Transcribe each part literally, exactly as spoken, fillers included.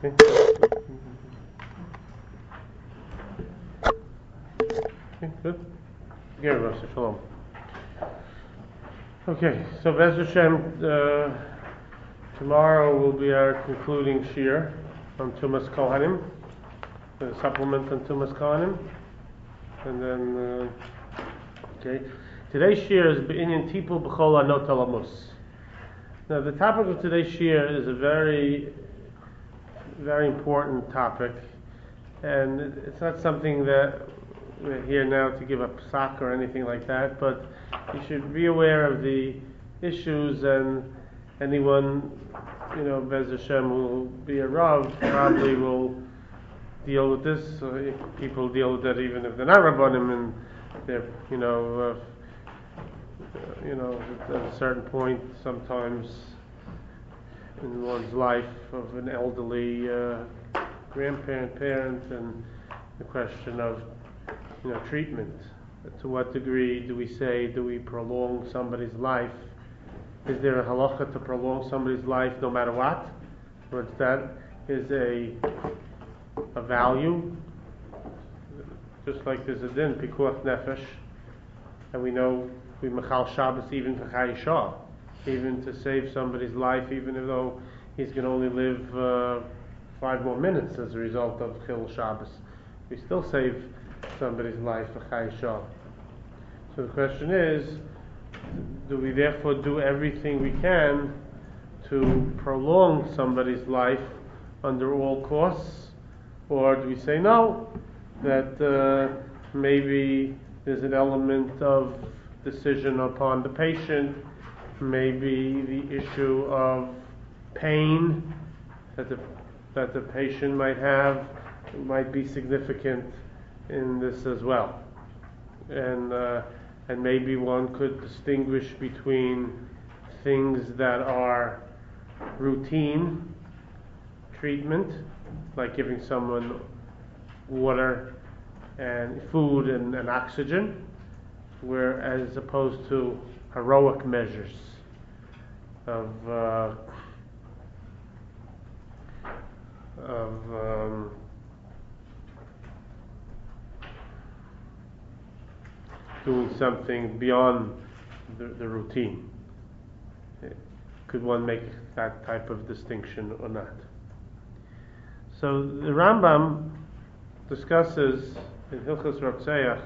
Okay. Okay, good. Gary Rosa, shalom. Okay, so Bez Hashem, uh, tomorrow will be our concluding shir on Tumas Kohanim, the supplement on Tumas Kohanim, and then, uh, okay, today's shir is Be'inyan Tipul B'chol Anot Alamus. Now, the topic of today's shir is a very, very important topic, and it's not something that we're here now to give a psak or anything like that, but you should be aware of the issues, and anyone, you know, Bez Hashem, who will be a Rav probably will deal with this. So people deal with that even if they're not Rabbanim, and they're, you know, uh, you know, at a certain point, sometimes in one's life of an elderly uh, grandparent, parent, and the question of, you know, treatment. To what degree do we say, do we prolong somebody's life? Is there a halacha to prolong somebody's life no matter what? Or that is a a value, just like there's a din, pikuach nefesh, and we know we mechal Shabbos even for chayisha, even to save somebody's life, even though he's going to only live uh, five more minutes as a result of chil Shabbos. We still save somebody's life for chayisha. So the question is, do we therefore do everything we can to prolong somebody's life under all costs? Or do we say no, that uh, maybe there's an element of decision upon the patient, maybe the issue of pain that the, that the patient might have might be significant in this as well. And uh, and maybe one could distinguish between things that are routine treatment, like giving someone water and food and, and oxygen, where as opposed to heroic measures of uh, of um, doing something beyond the, the routine. Could one make that type of distinction or not? So the Rambam discusses in Hilchos Rotzeach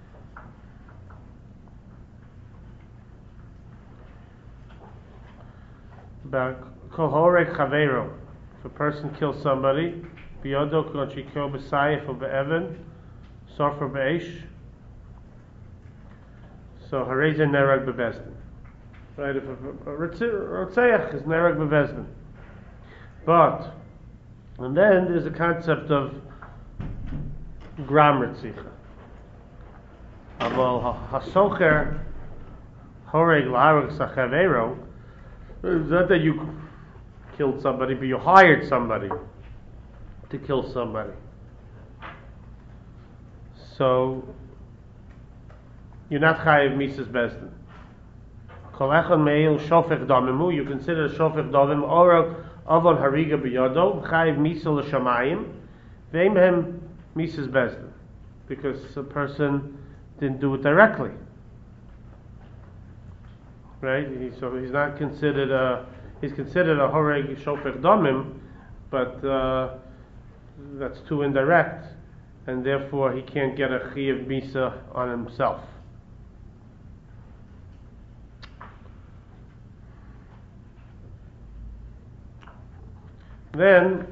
about kol horeg chaveiro. If a person kills somebody, biyodo kol shikol b'sayif or be'evan, sofer be'esh, so harei ze nerag bebezdin. Right, if a, a, a Rotzeach is nerag bebezdin. But, and then there's a concept of gram retzicha. Aval hasocher horeg la'areg sachavero. It's not that you killed somebody, but you hired somebody to kill somebody. So you're not chayiv misas bezdin. Kol echad meil shofech damimu. You consider shofech damim or avon hariga biyado chayiv misa l'shamayim ve'imhem misas bezdin, because a person didn't do it directly, right? He, so he's not considered a he's considered a horeg shofech damim, but uh, that's too indirect, and therefore he can't get a chayiv misa on himself. Then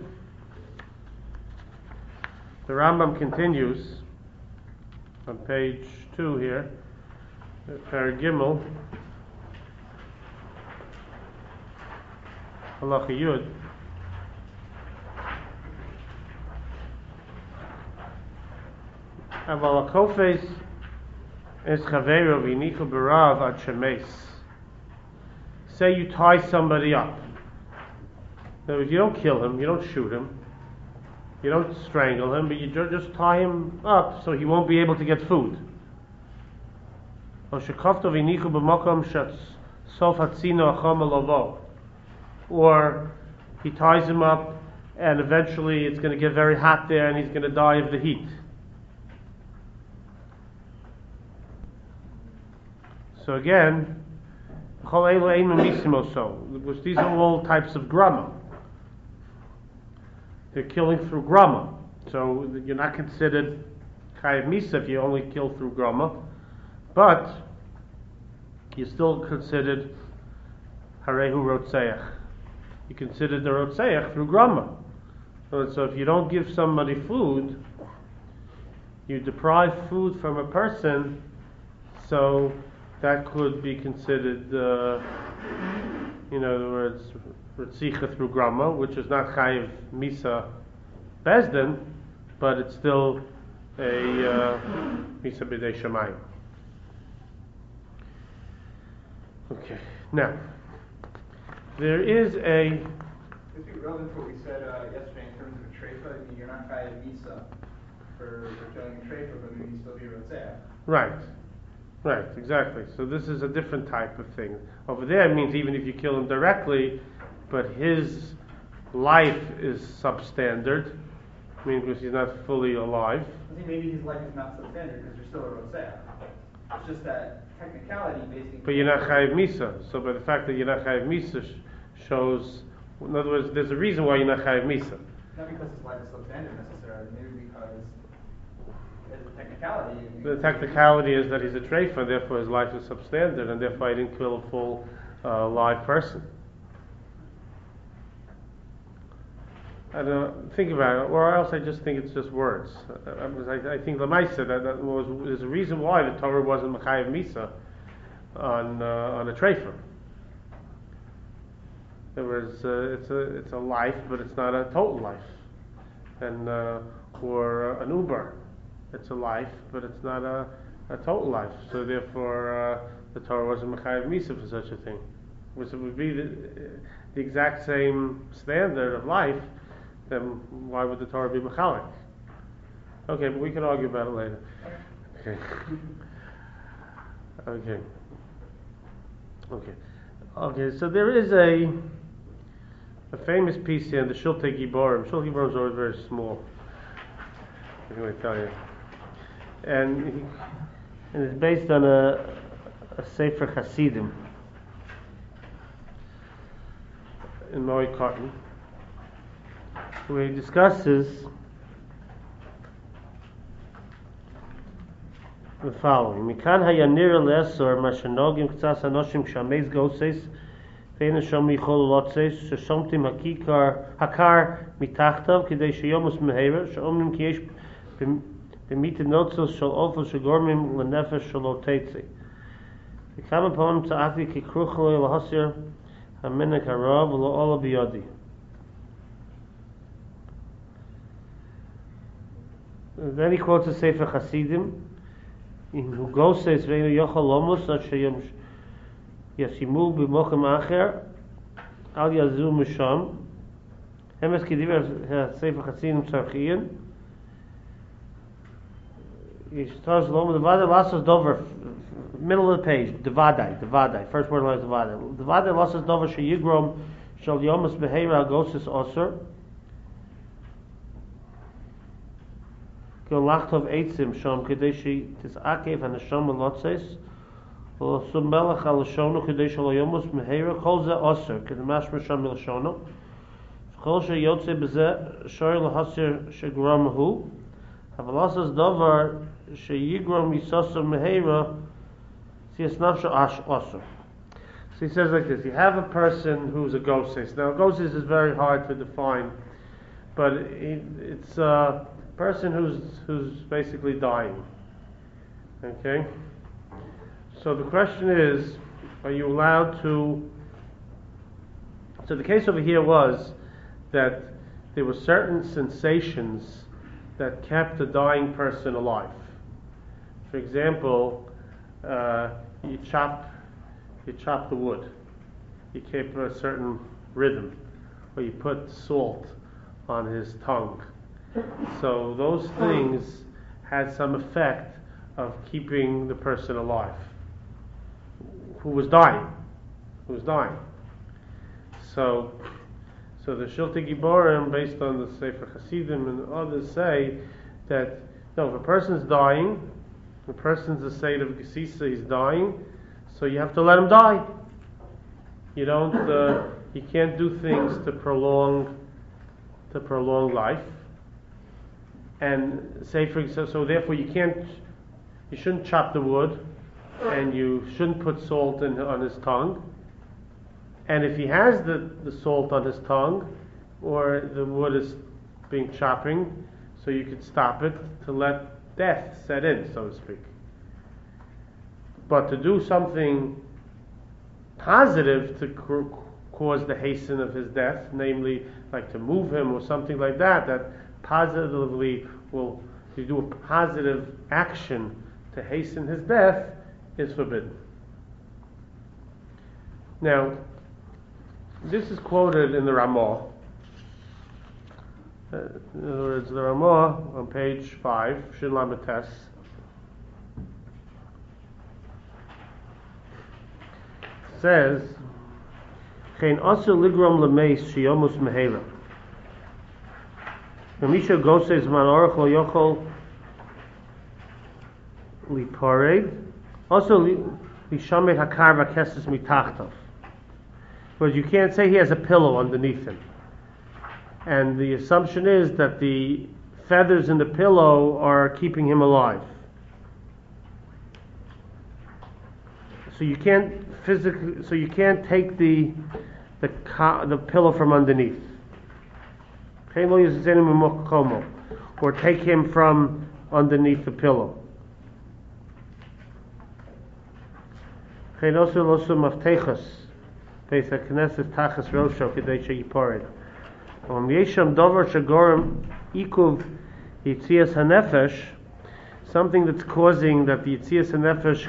the Rambam continues on page two here, Perek Gimel, Halacha Yud. Aval hakofes es chaveiro v'inichu b'rav ad shemes. Say you tie somebody up. In other words, you don't kill him, you don't shoot him, you don't strangle him, but you just tie him up so he won't be able to get food. Or he ties him up and eventually it's going to get very hot there and he's going to die of the heat. So again, which these are all types of grama. They're killing through grama. So you're not considered chayiv misa if you only kill through grama, but you're still considered harehu rotzeach. You consider the rotzeach through grama. So if you don't give somebody food, you deprive food from a person, so that could be considered, uh, you know, in other words, Ritzicha through Grama, which is not Chayiv Misa Bezdin, but it's still a uh, Misa B'dei Shamayim. Okay, now, there is a... This would be relevant to what we said uh, yesterday in terms of a treifa. I mean, you're not Chayiv Misa for, for killing a treifa, but maybe you still be Rotzeh. Right. Right, exactly. So this is a different type of thing. Over there it means even if you kill him directly, but his life is substandard, I mean because he's not fully alive. I think maybe his life is not substandard because you're still a Rotzeh. It's just that technicality basically... But you're not Chayiv Misa. So by the fact that you're not Chayiv Misa sh- shows... In other words, there's a reason why you're not Chayiv Misa. Not because his life is substandard necessarily, maybe because... Technicality. The technicality is that he's a treifa, therefore his life is substandard, and therefore he didn't kill a full uh, live person. I don't know, think about it, or else I just think it's just words. I, I, I think Lamaisa, that, that was there's a reason why the Torah wasn't Mechayev Misa on uh, on a treifa. There was uh, it's a it's a life, but it's not a total life, and uh, or uh, an uber. It's a life, but it's not a, a total life. So therefore, uh, the Torah wasn't Mechayev Misa for such a thing. Which it would be the, the exact same standard of life, then why would the Torah be Mechalik? Okay, but we can argue about it later. Okay. Okay. Okay. Okay, so there is a a famous piece here in the Shiltei Giborim. Shiltei Giborim is always very small. I'm going to tell you. And, he, and it's based on a, a Sefer Hasidim in Moed Katan, where he discusses the following: Mikan hayanir le'esor mashenogim k'tzas anoshim kshamez goses ve'en shom yichol lotzes sheshomtim hakikar hakar mitachtav k'dei sheyomus meheira sheomnim ki yesh b'mita notzos shel ofel shegormim lenefesh shelo teitzi. V'kam upon tza'ati kikruch lo l'hasir haminek harav lo ola biyadi. Then he quotes the Sefer Hasidim. Who goes says ve'enu yochal lomos at sheyom yasimu b'mochem acher al yazu misham emes kediver Sefer Hasidim tzarchiyin yishtar zlom devadai lasas dover middle of the page devadai devadai first word line is devadai devadai lasas dover sheyigrom shal yomas beheira al gosis osir Lachtov eitzim shom kadeshi tisakev and shom lotzes or sumelach al shono kadesh al yomos mehera kol ze oser kedemash shom el shono kol she yotze beze shoy la haser shegrom hu avalasas davar she yigrom yisasa mehera siasnaf ash oser. So he says like this: you have a person who's a goses. Now goses is very hard to define, but it, it's uh person who's who's basically dying. Okay? So the question is, are you allowed to... So the case over here was that there were certain sensations that kept a dying person alive. For example, uh, you chop you chop the wood. You keep a certain rhythm. Or you put salt on his tongue. So those things had some effect of keeping the person alive, who was dying, who was dying. So, So the Shiltei Giborim, based on the Sefer Hasidim and others, say that no, if a person's dying, the person's a state of Gesisa, he's dying, so you have to let him die. You don't, uh, you can't do things to prolong, to prolong life. And say for example, so therefore you can't, you shouldn't chop the wood, and you shouldn't put salt in, on his tongue. And if he has the, the salt on his tongue, or the wood is being chopping, so you could stop it to let death set in, so to speak. But to do something positive to cr- cause the hasten of his death, namely like to move him or something like that, that positively will, you do a positive action to hasten his death, is forbidden. Now, this is quoted in the Ramah. Uh, in other words, the Ramah on page five, Shin Lamed Tes, says, "Chein asur ligrom lemeis sheyomus mehela. Misha gosei zman orach lo yochol lipared. Also lishamet hakar v'keses mitachtav." But you can't say he has a pillow underneath him. And the assumption is that the feathers in the pillow are keeping him alive. So you can't physically, so you can't take the the the pillow from underneath, or take him from underneath the pillow. Um, Yesham Dover Shagorim Ikuv Yitzias HaNefesh, something that's causing that the Yitzias HaNefesh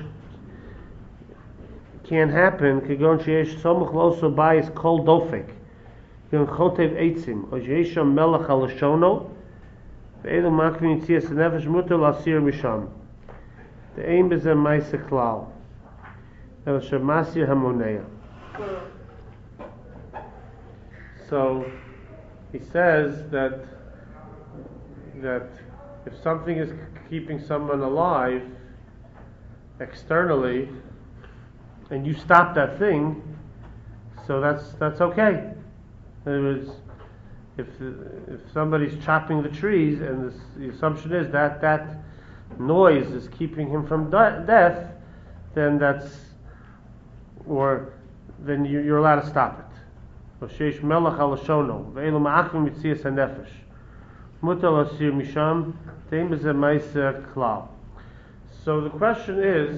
can't happen. Kegon Sheyesh Somuch Loso Bayis Kol Dofek Kegon Chotev Eitzim O Yesham Melech HaLashono Ve'elu Makvin Yitzias HaNefesh Muter Lasir Misham The Ein Bezeh Maise Klal El Shemasir HaMoneya. So he says that that if something is keeping someone alive externally, and you stop that thing, so that's that's okay. In other words, if if somebody's chopping the trees, and this, the assumption is that that noise is keeping him from de- death, then that's or then you, you're allowed to stop it. So the question is,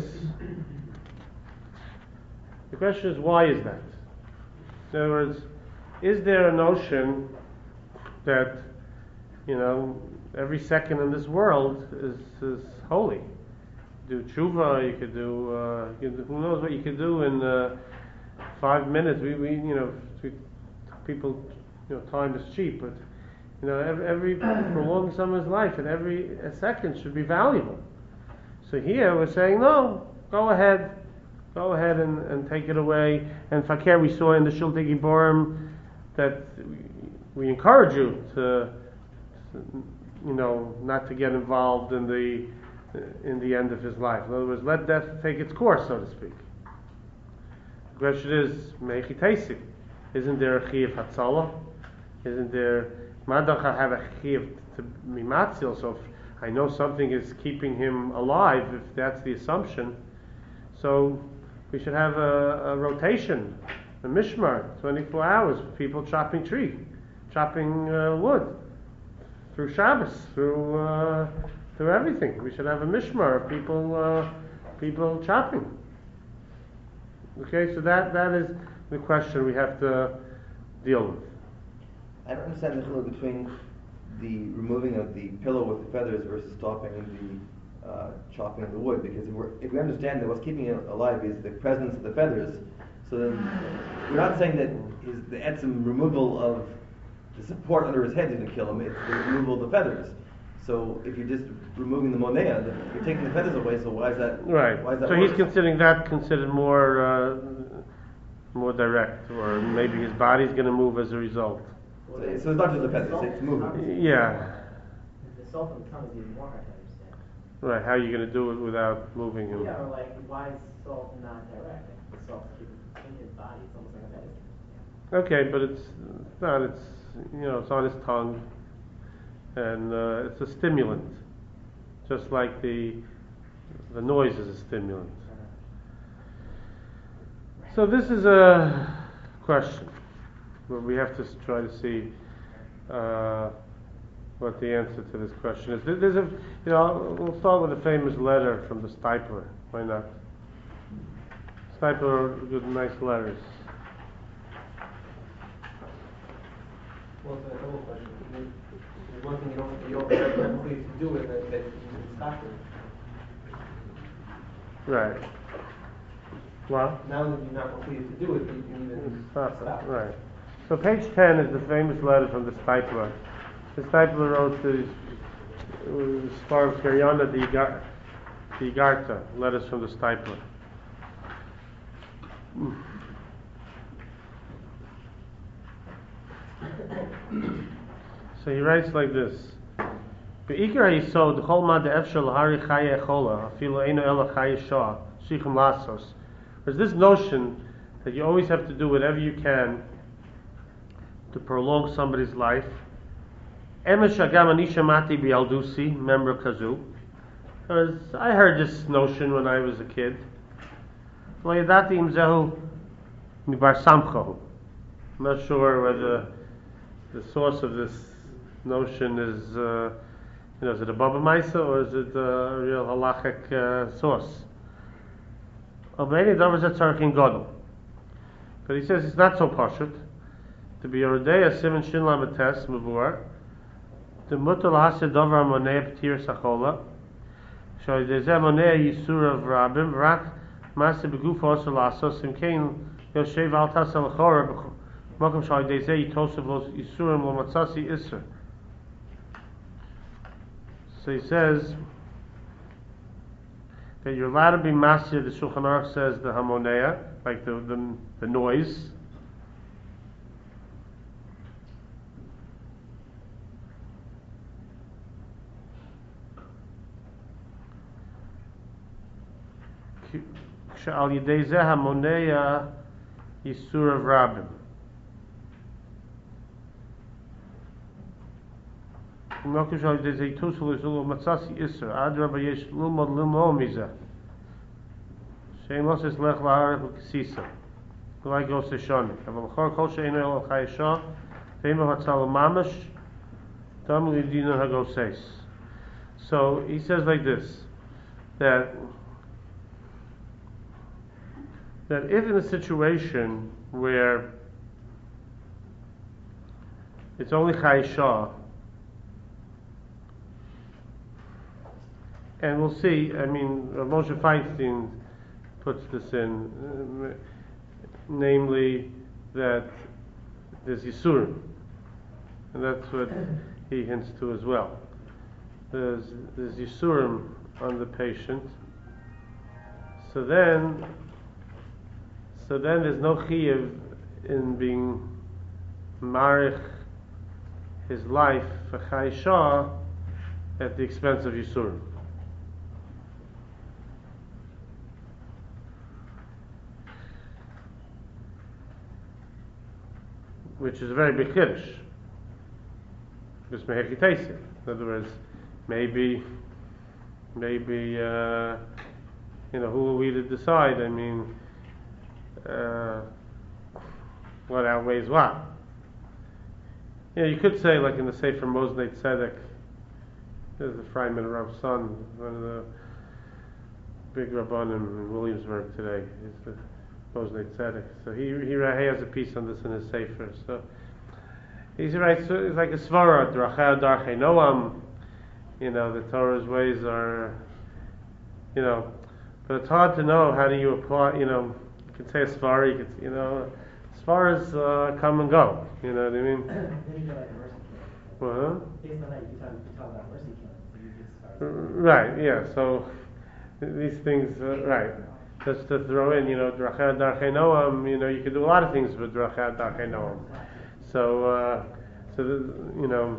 the question is, why is that? In other words, is there a notion that, you know, every second in this world is, is holy? You do tshuva, you could do, uh, you could, who knows what you could do in uh, five minutes. We, we, you know, we, people, you know, time is cheap, but you know, every, every prolonged someone's life and every a second should be valuable. So here we're saying, no, go ahead, go ahead and, and take it away. And Fakir, we saw in the Shiltei Giborim that we, we encourage you to, you know, not to get involved in the in the end of his life. In other words, let death take its course, so to speak. The question is, Mechi Teisik. Isn't there a Chiyuv Hatzalah? Isn't there Madacha have a Chiyuv to Mimatzil? So if I know something is keeping him alive, if that's the assumption, so we should have a, a rotation, a mishmar, twenty-four hours, people chopping tree, chopping uh, wood, through Shabbos, through uh, through everything. We should have a mishmar of people uh, people chopping. Okay, so that that is the question we have to deal with. I don't understand the difference between the removing of the pillow with the feathers versus stopping the uh, chopping of the wood, because if, we're, if we understand that what's keeping it alive is the presence of the feathers, so then we're not saying that his, the etzim removal of the support under his head didn't kill him, it's the removal of the feathers. So if you're just removing the monea, you're taking the feathers away, so why is that right? Why is that so worse? He's considering that considered more uh, more direct, or maybe his body's going to move as a result. So it's, so it's not just the feathers, it's movement. Yeah. The salt on the tongue is even more hard to understand. Right, how are you going to do it without moving him? Yeah, or like, why is salt not direct? Like, the salt's in his body, it's almost like a medicine. Okay, but it's not, it's, you know, it's on his tongue, and uh, it's a stimulant, just like the the noise is a stimulant. So this is a question, but we have to s- try to see uh, what the answer to this question is. There- There's a, you know, we'll start with a famous letter from the Stipler. Why not? Stipler wrote good, nice letters. Well, it's a double question. I mean, there's one thing you don't, you don't, you don't believe to do it, that, that you can stop it. Right. Well. Now that you're not pleased to do it, you can even Stop, stop. right. So page ten is the famous letter from the Stipler. The Stipler wrote the Star of Kiryana the Igar- the Igarta, letters from the Stipler. So he writes like this. Be'ikar Yisod, Chol ma de'efshel lahari chaya echola, afilu eino ela chaya shah, shichum lasos. There's this notion that you always have to do whatever you can to prolong somebody's life. Emesh agam ani shamati bi'aldusi, member kazu. Because I heard this notion when I was a kid. Lo yadati im zehu mibar samcho. I'm not sure whether the source of this notion is, uh, you know, is it a Baba Maisa or is it a real halachic uh, source? But he says it's not so pashut. To be Yoredeya Simon Shin Lamates Mavur, the Mutal Hasid Dover Monea Petir Sachola, Shoy Deze Monea Yisur of Rabim, Rak Masa Beguf Osalasos, Simkain Yoshev Altas Alachora, Mokum Shoy Deze Yitosov Los Yisurim Lomatsasi Isser. So he says that you're allowed to be masir. The Shulchan Aruch says the hamonea, like the the, the noise. Al yidei zeh hamonea yisur of rabim. Mokum shal yidei zeh yitosov los matzasi isser. Ad rabba yesh lumod lumod mizeh. Shein loses lech laharech ukesisa. Like goes to Shani. Aval chor kol sheinu el chayesha. Ve'ima hatzal mamash. Dam lidina hagoses. So he says like this, that that if in a situation where it's only chayesha, and we'll see. I mean, Moshe Feinstein puts this in, uh, namely that there's Yisurim, and that's what he hints to as well. There's, there's Yisurim on the patient, so then, so then there's no chiyuv in being marich his life for chayesha at the expense of Yisurim. Which is a very big chiddush. Because meheki teisih. In other words, maybe, maybe, uh, you know, who are we to decide? I mean, uh, what outweighs what? You know, you could say, like in the Sefer Moznei Tzedek, there's the Freiman Rav's son, one of the big rabbanim in Williamsburg today. He's the Moznei Tzedek. So he, he he has a piece on this in his Sefer. So he writes, so it's like a svara, Drachei Darchei Noam. You know, the Torah's ways are, you know, but it's hard to know how do you apply. You know, you could say a svara, you could, you know, svaras uh, come and go. You know what I mean? Then you feel like a mercy killing. Well, Based on that, you can talk, you can talk about mercy killing. So you just start. right, yeah. So these things, uh, right. Just to throw in, you know, Drachei Darchei Noam, you know, you could do a lot of things with Drachei Darchei Noam. So, uh, So, the, you know,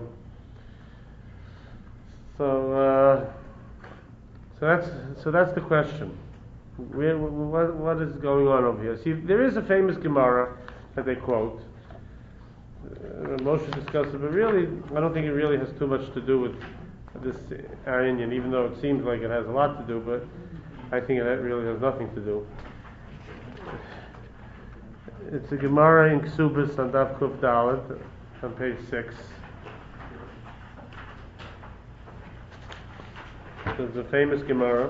so uh, so that's so that's the question. Where, what, what is going on over here? See, there is a famous Gemara that they quote. Uh, Moshe discussed it, but really, I don't think it really has too much to do with this Arinian, even though it seems like it has a lot to do, but I think it really has nothing to do. It's a Gemara in Ksubis on Daf Kuf Dalet, on page six. It's a famous Gemara.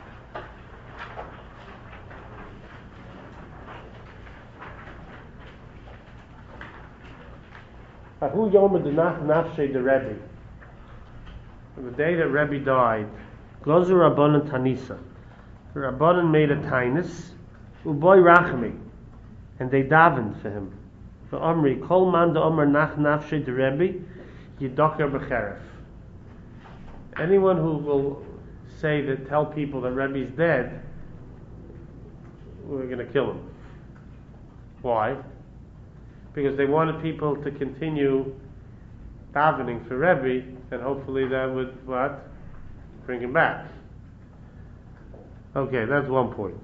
Ahu Yom Adonach Nafshe de Rebbe. The day that Rebbe died, Gozer Rabbanan Tanisa. The Rabbanan made a tainus, Uboy Rachmi, and they davened for him. For Omri, Kol Man de Omer Nach Nafshe de Rebbe, Yidoker B'cheref. Anyone who will say that, tell people that Rebbe's dead, we're going to kill him. Why? Because they wanted people to continue davening for Rebbe, and hopefully that would, what? Bring him back. Okay, that's one point.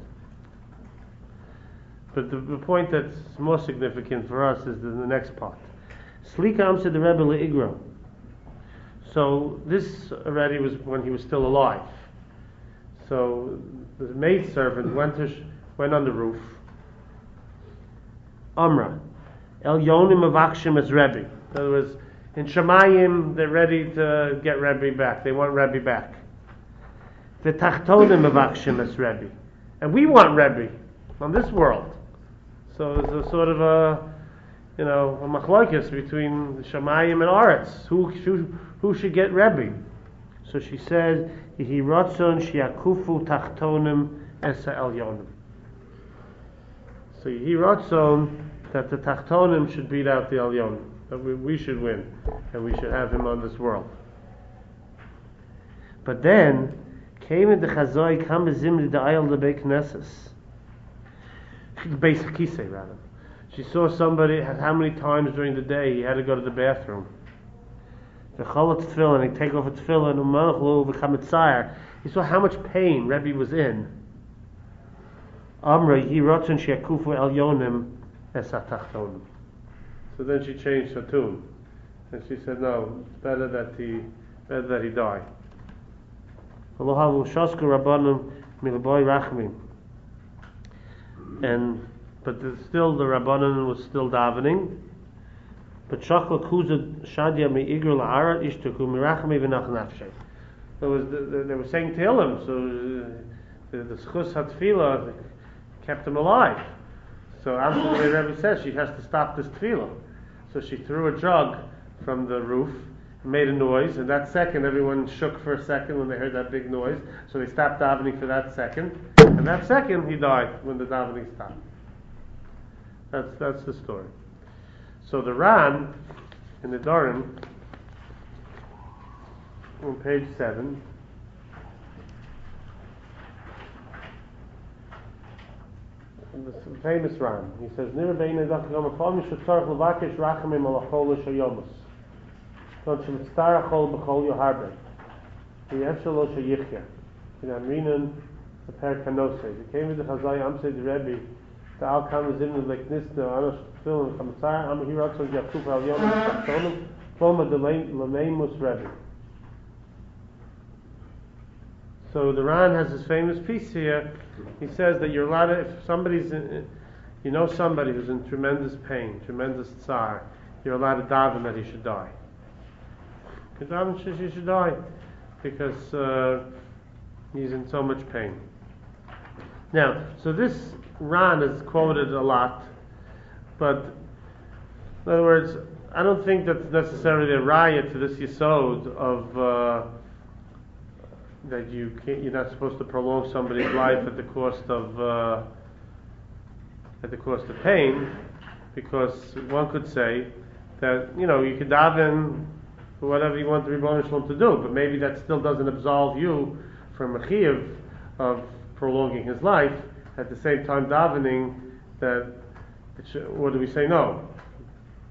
But the, the point that's more significant for us is the, the next part. Slika Amse the Rebbe le'igro. So this already was when he was still alive. So the maidservant went to sh- went on the roof. Amra. El Yonim Avakshim as Rebbe. In other words, in Shemayim, they're ready to get Rebbe back. They want Rebbe back. The Tachtonim Avakshim as Rebbe. And we want Rebbe on this world. So there's a sort of a, you know, a machlokes between Shemayim and Aretz. Who, who, who should get Rebbe? So she says, Yehi Ratzon Shiakufu Tachtonim Esa El Yonim. So Yehi Ratzon that the Tachtonim should beat out the Elyonim, that we, we should win, and we should have him on this world. But then came in the Chazoi, kam bezimri the Ayal the Beis Knesses, Beis Kisei rather. She saw somebody, how many times during the day he had to go to the bathroom. The Cholat Tefillin, he take off a Tefillin, Umanachlu v'chametzayar. He saw how much pain Rebbe was in. Amra Yehi Ratzon Shiakufu Elyonim. So then she changed her tune, and she said, "No, it's better that he, better that he die." And but the, still the Rabbanan was still davening. But shakla kuza shadia me igro la'ara ishtaku mirachmi v'nach nafshe. There was the, the, they were saying Tehillim, so the, the schus hatfila kept him alive. So after the Rebbe says she has to stop this tefillah. So she threw a jug from the roof, made a noise, and that second everyone shook for a second when they heard that big noise. So they stopped davening for that second, and that second he died when the davening stopped. That's that's the story. So the Ran in the Dorim on page seven. The famous Ram. He says, "Nira beina dach yom afal mishutzarach levakesh rachamim alachol l'shayomus. Don't shemitztarachol b'chol yoharbe. V'yefshel lo shayichya. V'namrinan v'per kanose. He came with the Chazai Amse the Rebbe. The al kam zimnu leknisna anosh tefillin chamitzar am hiratzon yakuf al yom tachtonim ploma deleimus Rebbe." So the Ran has this famous piece here. He says that you're allowed to, if somebody's, in, you know somebody who's in tremendous pain, tremendous tsar, you're allowed to daven that he should die. You daven that he should die because uh, he's in so much pain. Now, so this Ran is quoted a lot, but in other words, I don't think that's necessarily a raya to this yesod of uh, that you can't, you're not supposed to prolong somebody's life at the cost of uh, at the cost of pain, because one could say that, you know, you could daven for whatever you want the Rebbeinu Shalom to do, but maybe that still doesn't absolve you from a chiyuv of prolonging his life. At the same time davening that, it should, or do we say no?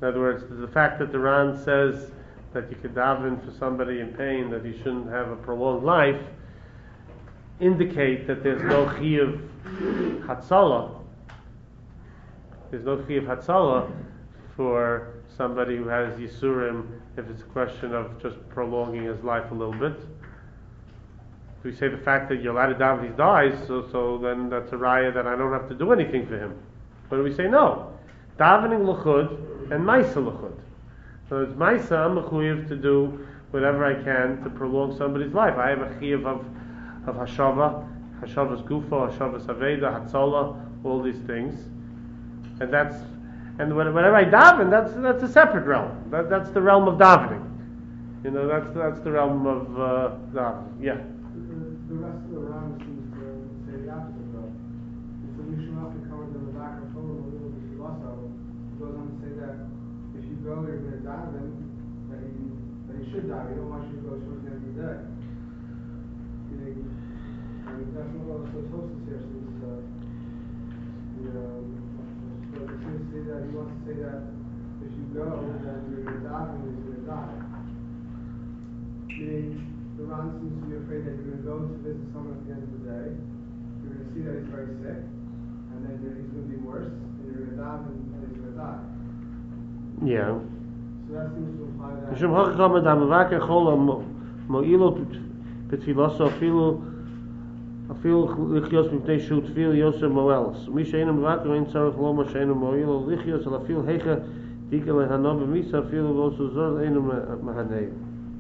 In other words, the fact that the Ran says that you could daven for somebody in pain, that he shouldn't have a prolonged life, indicate that there's no chiyuv hatzalah. There's no chiyuv hatzalah for somebody who has yisurim if it's a question of just prolonging his life a little bit. We say the fact that you're allowed to daven, he dies, so so then that's a raya that I don't have to do anything for him. But we say no, davening l'chud and ma'isa l'chud. So it's ma'isa, I'm mechuyev to do whatever I can to prolong somebody's life. I have a chiyuv of of hashava, hashavas gufa, hashavas aveda, hatzalah, all these things, and that's and whenever I daven, that's that's a separate realm. That that's the realm of davening. You know, that's that's the realm of uh, davening. Yeah. The rest of the Ram seems to say the opposite though. It's a Mishnah that covers in the back of Torah a little bit also. It goes on to say that if you go, you're going to daven, that he, that he should die. You don't want you to go towards the end of the day. I mean, that's not what the Tosfos here seems to, you know, so it seems to say that he wants to say that if you go, then you're going to daven and he's going to die. Meaning, the Ran seems to be afraid that you're going to go to visit someone at the end of the day, you're going to see that he's very sick, and then you're, he's going to be worse, and you're going to die, and, and he's going to die. Yeah. So that seems to imply that... Mishum hachacham adam v'vakei chol mo'ilo b'tfiloso afilu afilu lichios mipnei shu tfil yosef moelos. Mi she'enu mevakei ein tzarech loma she'enu mo'ilo lichios al afil heicha dika lehano b'misa afilu v'osu zor einu mahanei.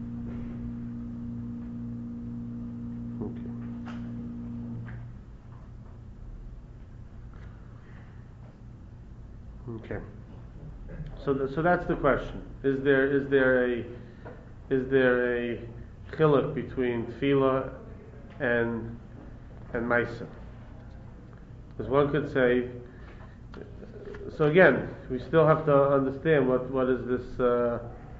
Okay. So, th- so that's the question. Is there is there a is there a chiluk between tefillah and and ma'isa? Because one could say. So again, we still have to understand what what is this uh,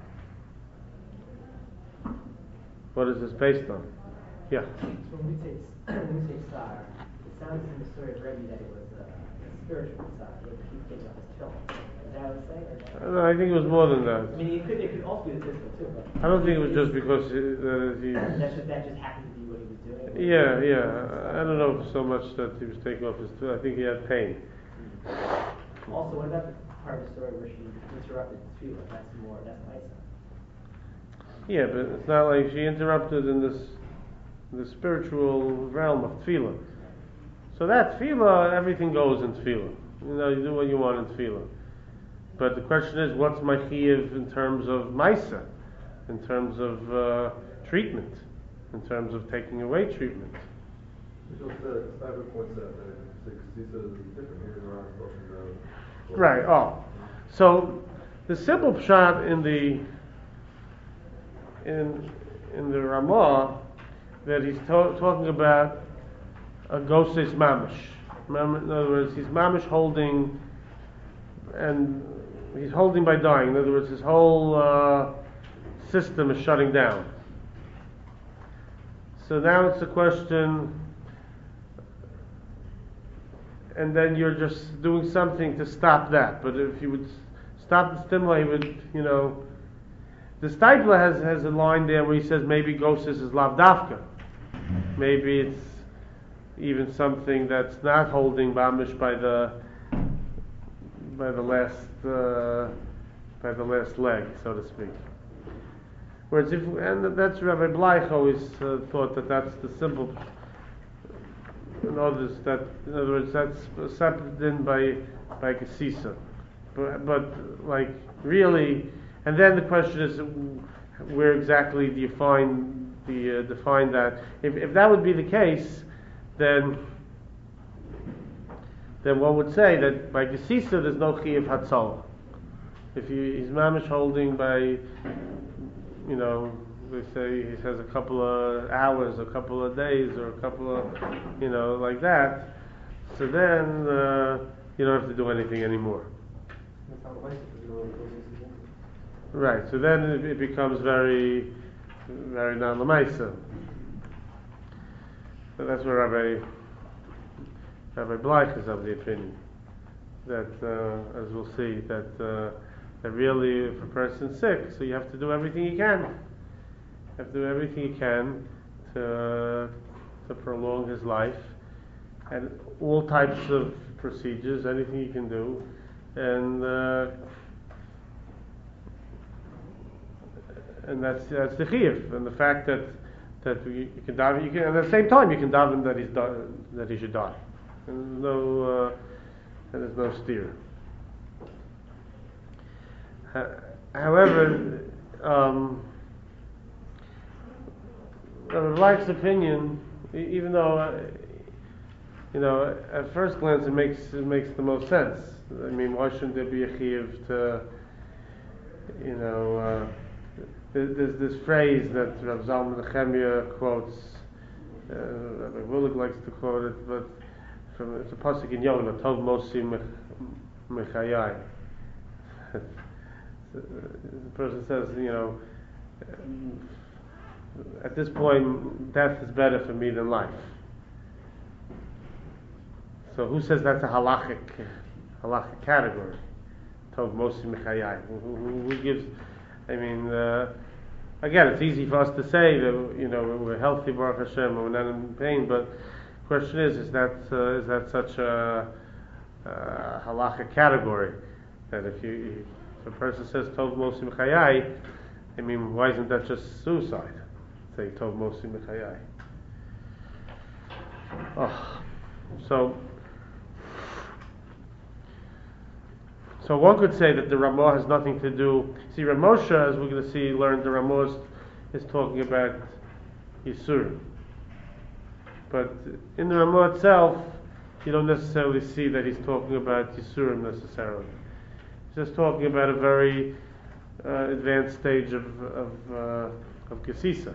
what is this based on? Yeah. So when we say when we say sar, it sounds in the story of Rebbe that it was uh, a spiritual sar. He had to keep taking off his tefillin. Is that what it's saying? Or No, I think it was more than that. I mean, it could it could also be the physical too, but I don't think it was just because uh, he. that's just, that just happened to be what he was doing. Yeah, yeah. I don't know so much that he was taking off his. I think he had pain. Also, what about the part of the story where she interrupted the tefillah? That's more. That's nice. Yeah, but it's not like she interrupted in this the spiritual realm of tefillah. So that tefillah, everything goes in tefillah. You know, you do what you want in tefillah. But the question is, what's my chiyuv in terms of maisa, in terms of uh, treatment, in terms of taking away treatment? Right. Oh, so the simple pshat in the in in the Ramah that he's to- talking about a goses mamish. In other words, he's mamish holding, and he's holding by dying. In other words, his whole uh, system is shutting down. So now it's a question, and then you're just doing something to stop that. But if you would stop the stimuli, he would, you know. The Steipler has, has a line there where he says maybe goses is lav dafka. Maybe it's even something that's not holding bamish by the by the last uh, by the last leg, so to speak. Whereas if and that's Rabbi Bleich always uh, thought that that's the simple. In others that in other words that's separate in by by Gesisa, but but like really, and then the question is where exactly do you find the uh, define that? If if that would be the case, then then one would say that by Gesisa there's no chiyuv hatzalah. If he, he's mamish holding by, you know, they say he has a couple of hours, a couple of days, or a couple of, you know, like that, so then uh, you don't have to do anything anymore. Right, so then it, it becomes very, very non-lamaisa. So that's where Rabbi Rabbi Bleich is of the opinion that, uh, as we'll see, that uh, that really, if a person's sick, so you have to do everything you can. You have to do everything you can to to prolong his life, and all types of procedures, anything you can do, and uh, and that's that's the chiyuv, and the fact that that you, you can daven, you can, and at the same time you can daven that he's di- that he should die. And there's no uh, and there's no steer. Uh, however, um, Rabbi Black's opinion, e- even though uh, you know, at first glance it makes it makes the most sense. I mean, why shouldn't there be a chiyuv to, you know, uh, there's, there's this phrase that Rav Zalman Nechemia quotes. Uh, Rabbi Willig likes to quote it, but from it's a pasuk in Yonah, Tov Mosi Mechayai. The person says, you know, at this point, death is better for me than life. So who says that's a halachic, halachic category? Tov Mosi Mechayai. Who, who, who gives? I mean, uh, again, it's easy for us to say that, you know, we're healthy, Baruch Hashem, and we're not in pain. But the question is, is that uh, is that such a uh, halachic category that if you if a person says Tov Mosi Mechayai, I mean, why isn't that just suicide? Say Tov Mosi Mechayai. Oh, so. So one could say that the Ramah has nothing to do. See, Ramosha, as we're going to see, learned the Ramah is, is talking about Yisurim. But in the Ramah itself, you don't necessarily see that he's talking about Yisurim necessarily. He's just talking about a very uh, advanced stage of of, uh, of Gesisa.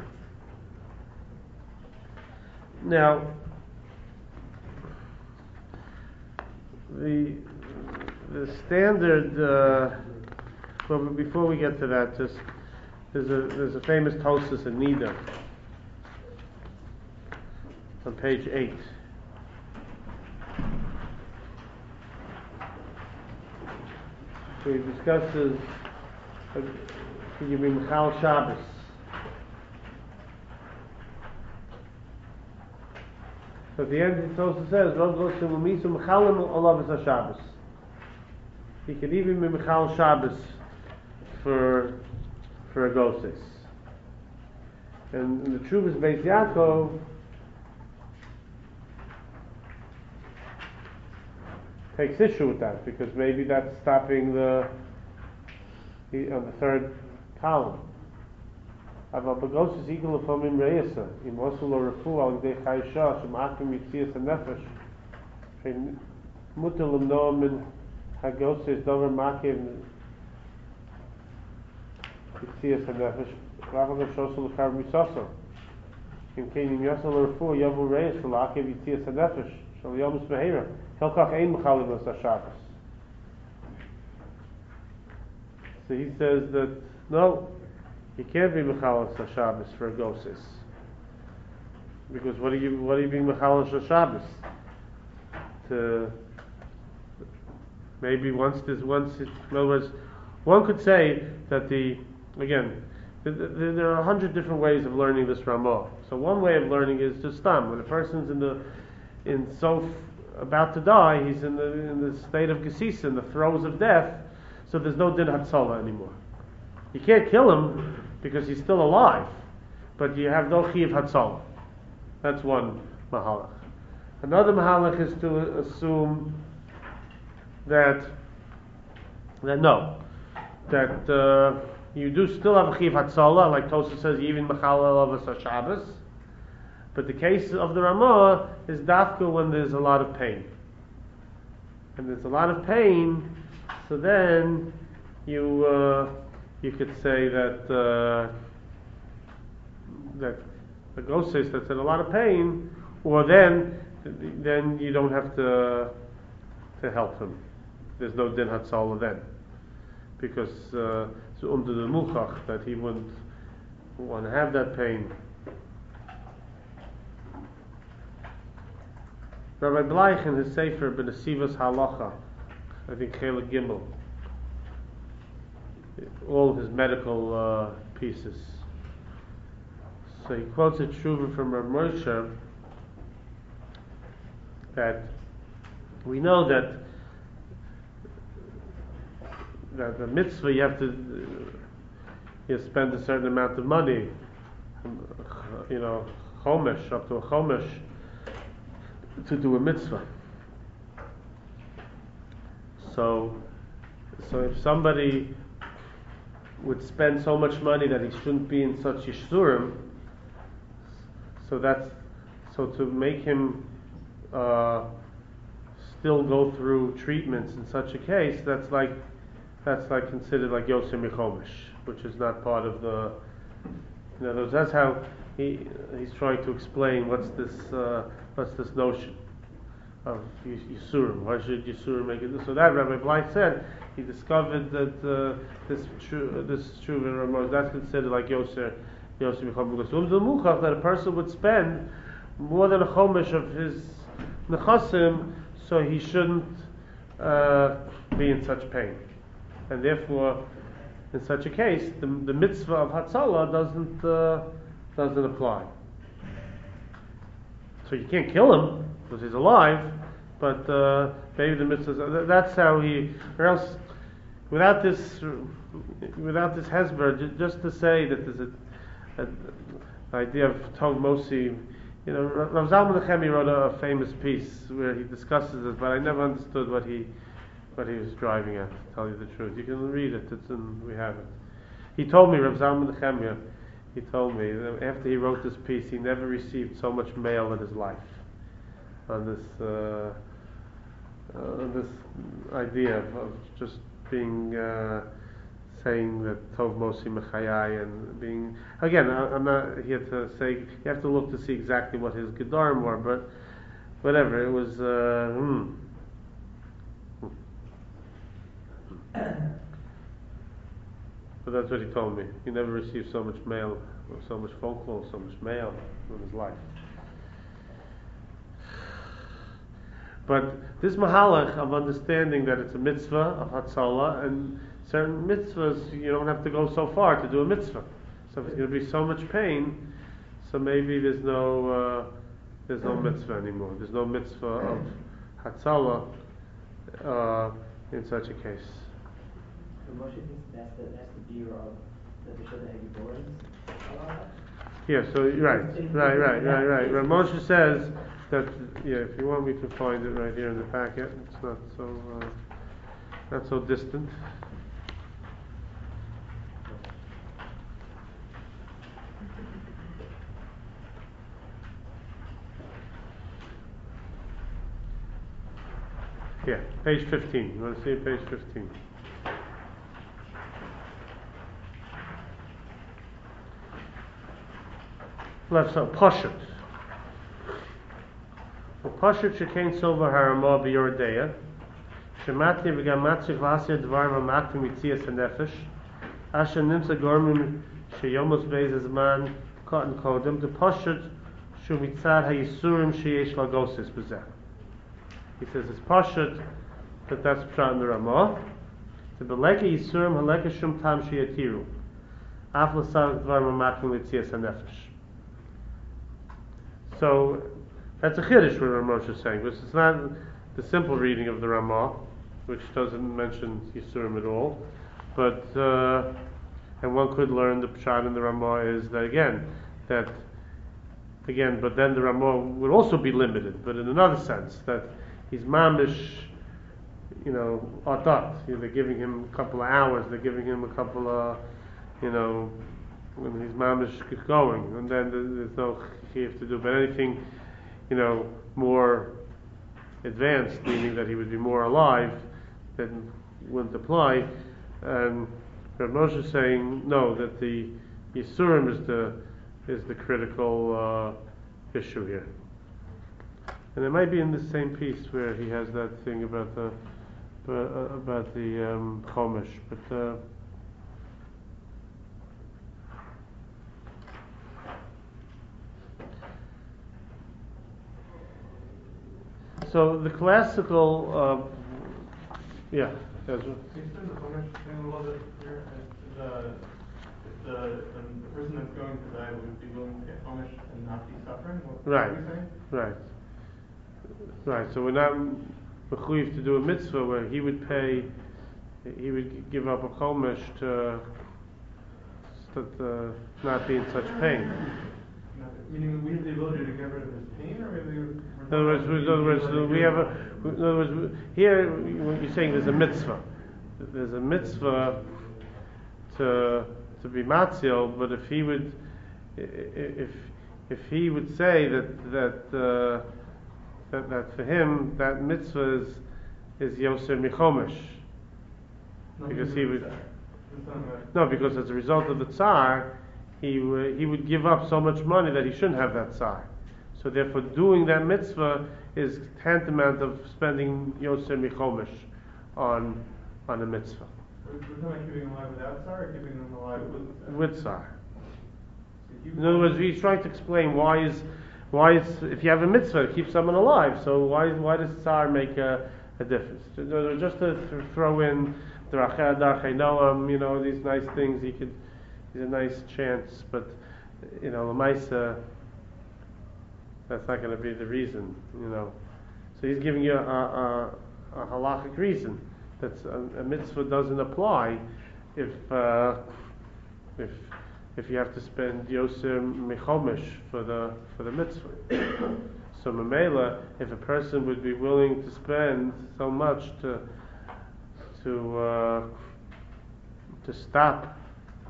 Now, the The standard, uh, well, but before we get to that, just there's a there's a famous Tosas in Nida on page eight. So he discusses uh, can you be Michal Shabbos. So at the end, it also says, "Rov Gosim Umisu Michalim Olav Shabbos." He could even be Michal Shabbos for for a Gosis. And in the Truvas Beis Yaakov takes issue with that, because maybe that's stopping the, the on the third column. Ava Begosis Igul Lefomim Reisa Im Osul Refu Al Gdei Chayisha Shemakim Yitzias HaNefesh Shein Mutal Lemnoa Min Hagos is Dover Makiv Yitzias HaNefesh Ravaga Shosul L'Chav Misoso Im Keinim Yosel Refu Yavu Reis L'Akiv Yitzias HaNefesh Shal Yom Smehira Helkach Ein Mechalim As HaShabbos. So he says that no, you can't be Mechalas HaShabbos for a Gosis, because what are you what are you being Mechalas HaShabbos? To maybe once this once it, in other words, one could say that the again th- th- there are a hundred different ways of learning this Ramah. So one way of learning is just stam. When a person's in the in so f- about to die, he's in the in the state of Gesisa, in the throes of death. So there's no din hatzalah anymore. You can't kill him because he's still alive, but you have no chiyuv hatzalah. That's one mahalach. Another mahalach is to assume that that no, that uh, you do still have a chiyuv hatzalah, like Tosha says, even mechalel of Shabbos. But the case of the Ramah is dafka when there's a lot of pain, and there's a lot of pain. So then you uh, you could say that uh, that the ghost says that's in a lot of pain, or then then you don't have to to help him. There's no din hatzalah then, because uh, it's under the muchach that he wouldn't want to have that pain. Rabbi Bleich in his Sefer B'Nesivos Halacha, I think Chelik Gimel, all of his medical uh, pieces. So he quotes a tshuva from Rav Moshe that we know that that the mitzvah you have to you spend a certain amount of money, you know, chomesh, up to a chomesh, to do a mitzvah. So, so if somebody would spend so much money that he shouldn't be in such yisurim, so that's so to make him uh, still go through treatments in such a case, that's like that's like considered like Yosem Yechomish, which is not part of the. In other words, that's how he he's trying to explain what's this uh, what's this notion of Yisurim. Why should Yisurim make it? So that Rabbi Blythe said he discovered that uh, this true this true in Ramon that's considered like Yosef Yosef Yechomish. So that a person would spend more than a chomish of his nechasim, so he shouldn't uh, be in such pain. And therefore, in such a case, the, the mitzvah of Hatzalah doesn't uh, doesn't apply. So you can't kill him because he's alive, but uh, maybe the mitzvah. That's how he. Or else, without this, without this hesber, just to say that there's a, a idea of Tov Mosi. You know, Rav Zalman Nechemi wrote a, a famous piece where he discusses it, but I never understood what he. what he was driving at, to tell you the truth. You can read it, it's in, we have it. He told me, Rav Zalman Nechemia, he told me, that after he wrote this piece, he never received so much mail in his life on this uh, uh, on this idea of, of just being, uh, saying that Tov Mosi Mechayai, and being, again, I, I'm not here to say, you have to look to see exactly what his Gedarim were, but whatever, it was, uh, hmm. But that's what he told me. He never received so much mail, or so much phone calls, so much mail in his life. But this mahalach of understanding that it's a mitzvah of Hatzalah, and certain mitzvahs, you don't have to go so far to do a mitzvah. So if it's going to be so much pain, so maybe there's no uh, there's no mitzvah anymore. There's no mitzvah of Hatzalah uh, in such a case. So Moshe thinks that's the that's the view of the Bishul Heavy Boards. Yeah, so right, right, right, right, right. Rav Moshe says that, yeah, if you want me to find it right here in the packet, it's not so uh, not so distant. Yeah, page fifteen. You want to see page fifteen? Let's uh, Pashut. Pashut shekein silva harama b'yordeya. Shemati v'gam matzich l'asir dvarim ha'makvim mitzias ha'nefesh. Asher nimsa gormim sheyomos beis zman cotton kodem. The Pashut shu mitzad ha'yisurim sheyesh lagosis b'zeh. He says it's Pashut that that's pshat in the Ramah. The beleka yisurim haleka shum tam sheyatiru. Af l'sav dvarim ha'makvim mitzias ha'nefesh. So that's a chiddush what Ramosh is saying, because it's not the simple reading of the Ramah, which doesn't mention Yisurim at all. But uh, and one could learn the pshat in the Ramah is that again, that again, but then the Ramah would also be limited, but in another sense that he's mamish, you know, atat. You know, they're giving him a couple of hours, they're giving him a couple of, you know, when he's mamish going, and then there's no chiyuv to do. But anything, you know, more advanced, meaning that he would be more alive, then wouldn't apply. And Rav Moshe is saying no, that the Yisurim is the is the critical uh, issue here. And it might be in the same piece where he has that thing about the uh, about the um, Chomesh, but. Uh, So the classical, uh, yeah, Ezra. Extend the Chumash, and little bit here? Uh, The, if the, the, the person that's going to die would be willing to get Chumash and not be suffering? What, Right. what are we saying? Right. Right. So we're not mechuyev to do a mitzvah where he would pay, he would give up a chumash to to, uh, not be in such pain. Meaning we have the ability to get rid of his pain, or we, we're In other words, in other words, we have a. In other words, here when you're saying there's a mitzvah. There's a mitzvah to to be matzil, but if he would, if if he would say that that uh, that, that for him that mitzvah is is yoser michomesh, because he would. No, because as a result of the tsar, he w- he would give up so much money that he shouldn't have that tsar. So therefore, doing that mitzvah is tantamount of spending yoser michomesh on on a mitzvah. We're talking about keeping him alive without tsar, or keeping him alive with With tsar. In other words, he's trying to explain why is why is if you have a mitzvah, it keeps someone alive. So why why does tsar make a, a difference? In other words, just to th- throw in Darachei Darachei Noam, you know, these nice things. He could, he's a nice chance, but you know, Lamaisa, that's not going to be the reason, you know. So he's giving you a, a, a halachic reason that a, a mitzvah doesn't apply if uh, if if you have to spend yoser mechomesh for the for the mitzvah. So Mamela, if a person would be willing to spend so much to to uh, to stop,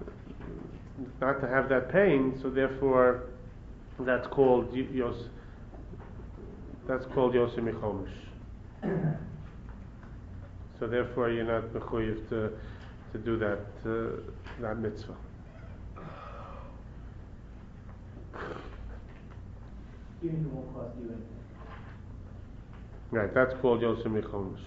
not to have that pain, so therefore that's called yos. That's called yoser mechomesh. So therefore you're not mechuyev to to do that uh, that mitzvah. Even if it won't cost you anything. Right, that's called yoser mechomesh.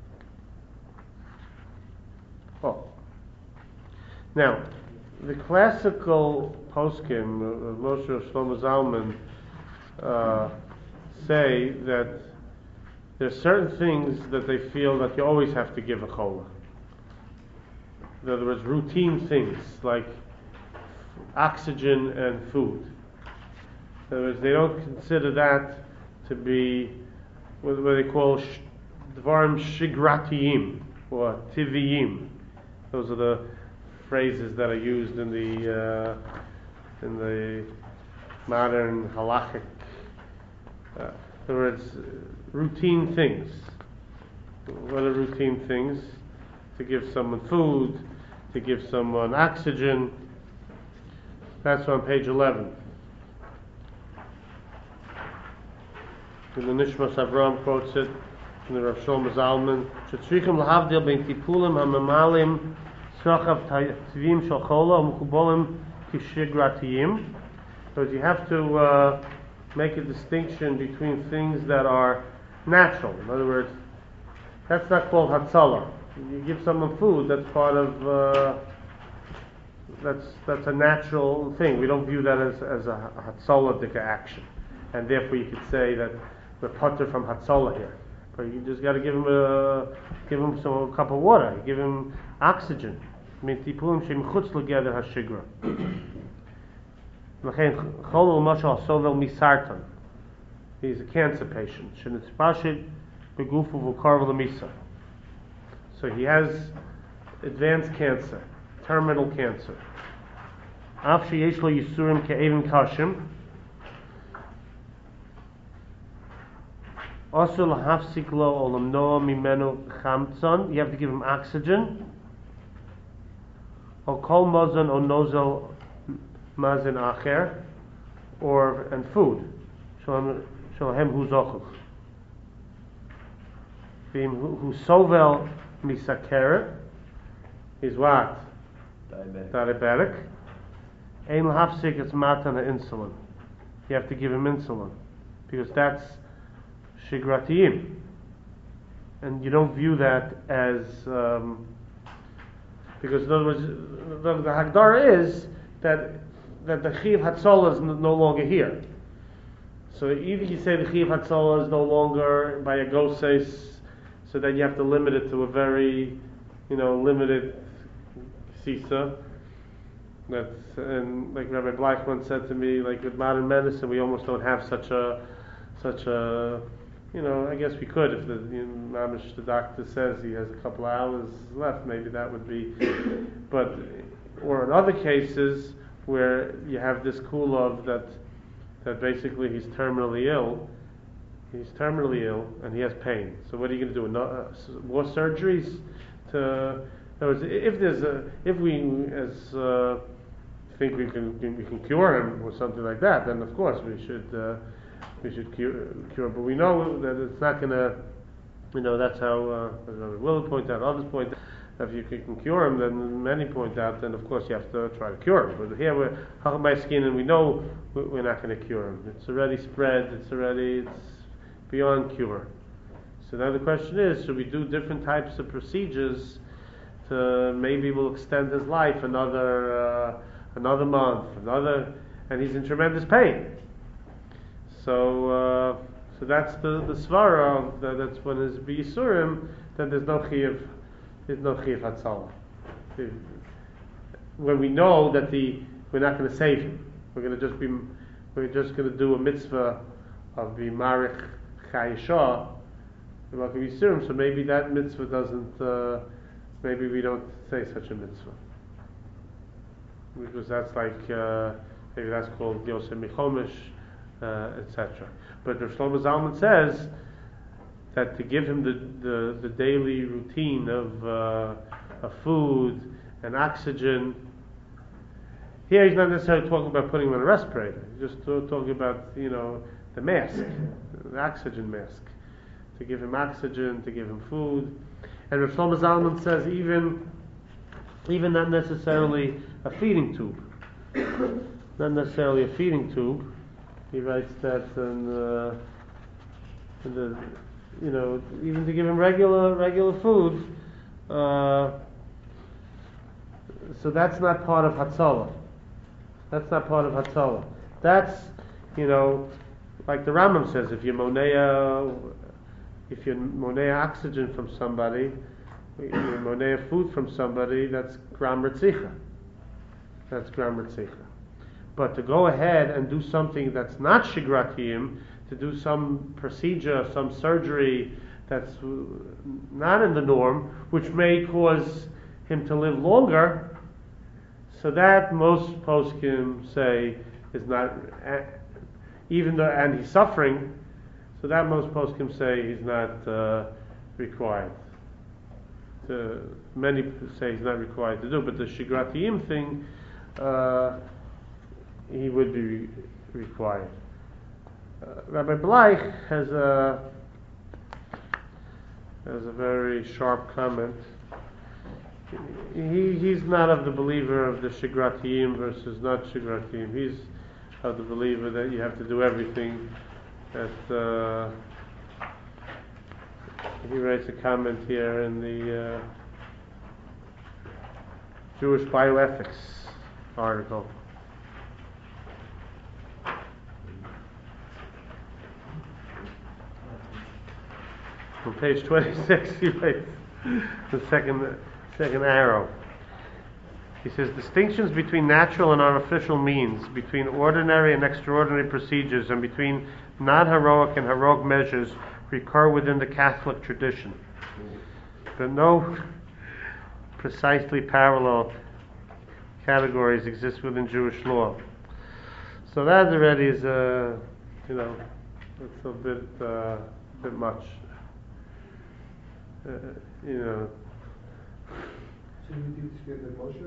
Oh. Now, the classical poskim, uh, Moshe Shlomo Zalman, uh, say that there are certain things that they feel that you always have to give a chola. In other words, routine things like oxygen and food. In other words, they don't consider that to be what, what they call sh- dvarim shigratiyim or tiviyim. Those are the phrases that are used in the uh, in the modern halachic. Uh, in other words, routine things. What are routine things? To give someone food, to give someone oxygen. That's on page eleven. And the Nishmas Avraham quotes it in the Rav Shlomo Zalman. Shetzrichim lahavdil ben tipulim hamamalim srachav tvim shel chola umukubolim kishigratiyim. So you have to uh, make a distinction between things that are natural. In other words, that's not called hatzalah. You give someone food, that's part of uh, that's that's a natural thing. We don't view that as as a hatzalah action, and therefore you could say that we're putter from hatzalah here. But you just got to give him a give him some a cup of water, give him oxygen. I mean, tipulim shem chutz together hashigra. He's a cancer patient. So he has advanced cancer, terminal cancer. Also, you have to give him oxygen. Or kol mazon or nozel mazon acher, or and food. Shohem hu zochuch. Who sovel misakeret is what? Diabetic. Diabetic. Ein lahafsik it's matan insulin. You have to give him insulin because that's shigratiyim, and you don't view that as um, because in other words the, the Hagdara is that that the Chiv Hatzalah is no longer here. So either you say the Chiv Hatzalah is no longer by a goses, so that you have to limit it to a very, you know, limited sisa. That's, and like Rabbi Blackman said to me, like with modern medicine, we almost don't have such a, such a, you know, I guess we could if the, you know, Mamish, the doctor says he has a couple of hours left, maybe that would be, but, or in other cases where you have this cool of that, that basically he's terminally ill, he's terminally ill and he has pain. So what are you going to do? No, uh, more surgeries? To, in other words, if there's a, if we as uh, think we can we can cure him or something like that, then of course we should uh, we should cure, cure. But we know that it's not going to, you know, that's how uh, as Will point out, others point out. If you can cure him, then many point out, then of course you have to try to cure him. But here we're halachah by skin, and we know we're not going to cure him. It's already spread. It's already it's beyond cure. So now the question is, should we do different types of procedures to maybe we'll extend his life another uh, another month, another, and he's in tremendous pain. So uh, so that's the the svara of the, that's when it's b'yisurim, then there's no chiyuv. There's no chiyuv hatzalah. When we know that the we're not going to save him, we're going to just be we're just going to do a mitzvah of the marich chayishah, so maybe that mitzvah doesn't. Uh, maybe we don't say such a mitzvah because that's like uh, maybe that's called Yosef Michomish, uh, et cetera. But the Shlomo Zalman says that to give him the, the, the daily routine of, uh, of food and oxygen. Here he's not necessarily talking about putting him on a respirator. He's just talking about, you know, the mask, the oxygen mask. To give him oxygen, to give him food. And Rav Shlomo Zalman says even, even not necessarily a feeding tube. Not necessarily a feeding tube. He writes that in, uh, in the you know, even to give him regular regular food, uh, so that's not part of Hatzalah. That's not part of Hatzalah. That's, you know, like the Rambam says, if you monea, if you monea oxygen from somebody, you monea food from somebody, that's gram ritzicha. That's gram ritzicha. But to go ahead and do something that's not shigratiyim, to do some procedure, some surgery that's not in the norm, which may cause him to live longer, so that most poskim say is not, even though, and he's suffering, so that most poskim say he's not uh, required. To, many say he's not required to do, but the shigratiyim thing, uh, he would be required. Uh, Rabbi Bleich has a has a very sharp comment. He he's not of the believer of the shigratiyim versus not shigratiyim. He's of the believer that you have to do everything. That uh, he writes a comment here in the uh, Jewish Bioethics article. On page twenty-six, he writes the second second arrow. He says, distinctions between natural and artificial means, between ordinary and extraordinary procedures, and between non-heroic and heroic measures recur within the Catholic tradition. But no precisely parallel categories exist within Jewish law. So that already is, uh, you know, it's a bit, uh, bit much. Uh, you know. So you need to get the Moshe?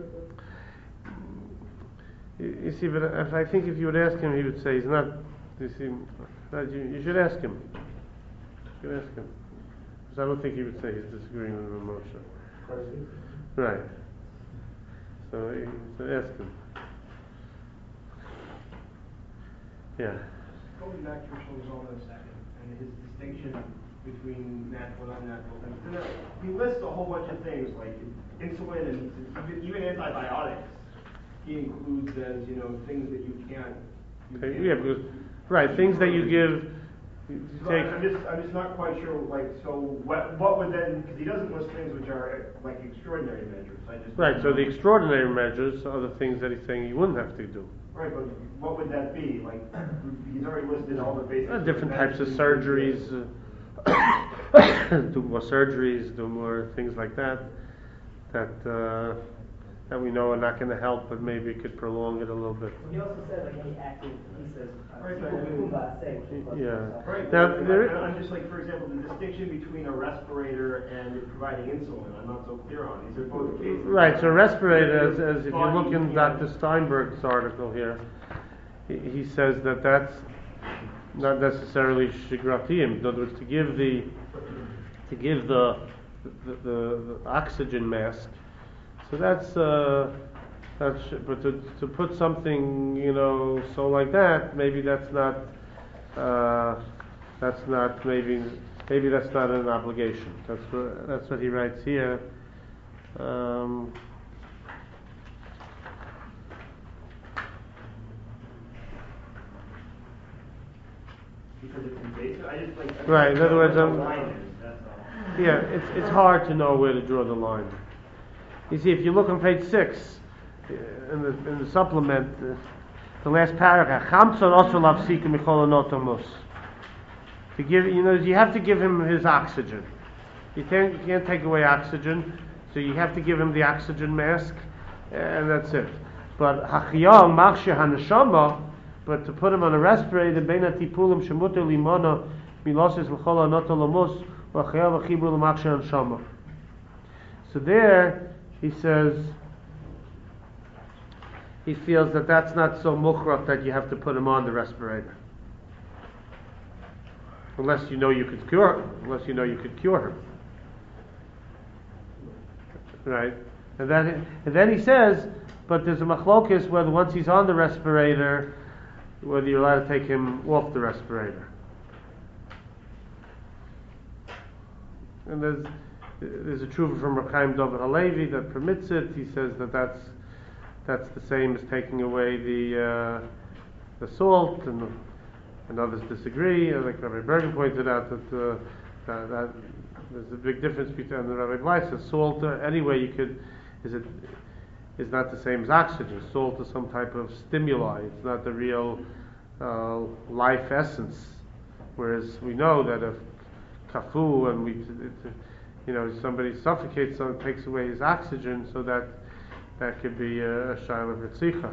You, you see, but if I think if you would ask him, he would say he's not. You see, not, you, you should ask him. You should ask him, because I don't think he would say he's disagreeing with Moshe. Right. So, he, so ask him. Yeah. Going back to Shlomo in a second, and his distinction between natural and unnatural things. And, uh, he lists a whole bunch of things like insulin and even, even antibiotics. He includes as, you know, things that you can't. You Okay, can't yeah, because right, things that you give, You So take, I'm just, I'm just not quite sure, like, so what, what would then, because he doesn't list things which are like extraordinary measures, I just. right, so the extraordinary measures are the things that he's saying you wouldn't have to do. Right, but what would that be? Like, he's already listed all the basic. Uh, different types of measures. surgeries, uh, do more surgeries, do more things like that, that, uh, that we know are not going to help, but maybe it could prolong it a little bit. He also said like any active, he says, uh, Right, people but- move, uh, say, which is close to Yeah. himself. Right, Now, but there- I'm just like, for example, the distinction between a respirator and providing insulin, I'm not so clear on. These are both cases. Right, so respirator, as, as if you Body look in can't- Doctor Steinberg's article here, he, he says that that's not necessarily shigratiyim. In other words, to give the to give the the, the, the oxygen mask. So that's uh, that's but to to put something, you know, so like that, maybe that's not uh, that's not maybe maybe that's not an obligation. That's what that's what he writes here. Um, Because it's invasive, I just like. I just Right, in other words, don't um, know what the line is, that's all. Yeah, it's it's hard to know where to draw the line. You see, if you look on page six uh, in the in the supplement, uh, the last paragraph, Chamson also lafsika micholonotomus. To give, you know, you have to give him his oxygen. You can't you can't take away oxygen, so you have to give him the oxygen mask, and that's it. But hachiyam machshir haneshama, but to put him on a respirator, beina tipulim shemuter limona milosis micholonotomus. So there, he says, he feels that that's not so mukhraf that you have to put him on the respirator, unless you know you could cure him, unless you know you could cure him, right? And then, and then he says, but there's a machlokis whether once he's on the respirator, whether you're allowed to take him off the respirator. And there's there's a truva from Reb Chaim David Halevi that permits it. He says that that's that's the same as taking away the uh, the salt, and and others disagree. Like Rabbi Bergen pointed out that, uh, that, that there's a big difference between the Rabbi Weiss says salt uh, anyway you could is it is not the same as oxygen. Salt is some type of stimuli. It's not the real uh, life essence. Whereas we know that if kafu and we, it, you know, somebody suffocates, someone takes away his oxygen, so that that could be a, a shaila of ritzicha.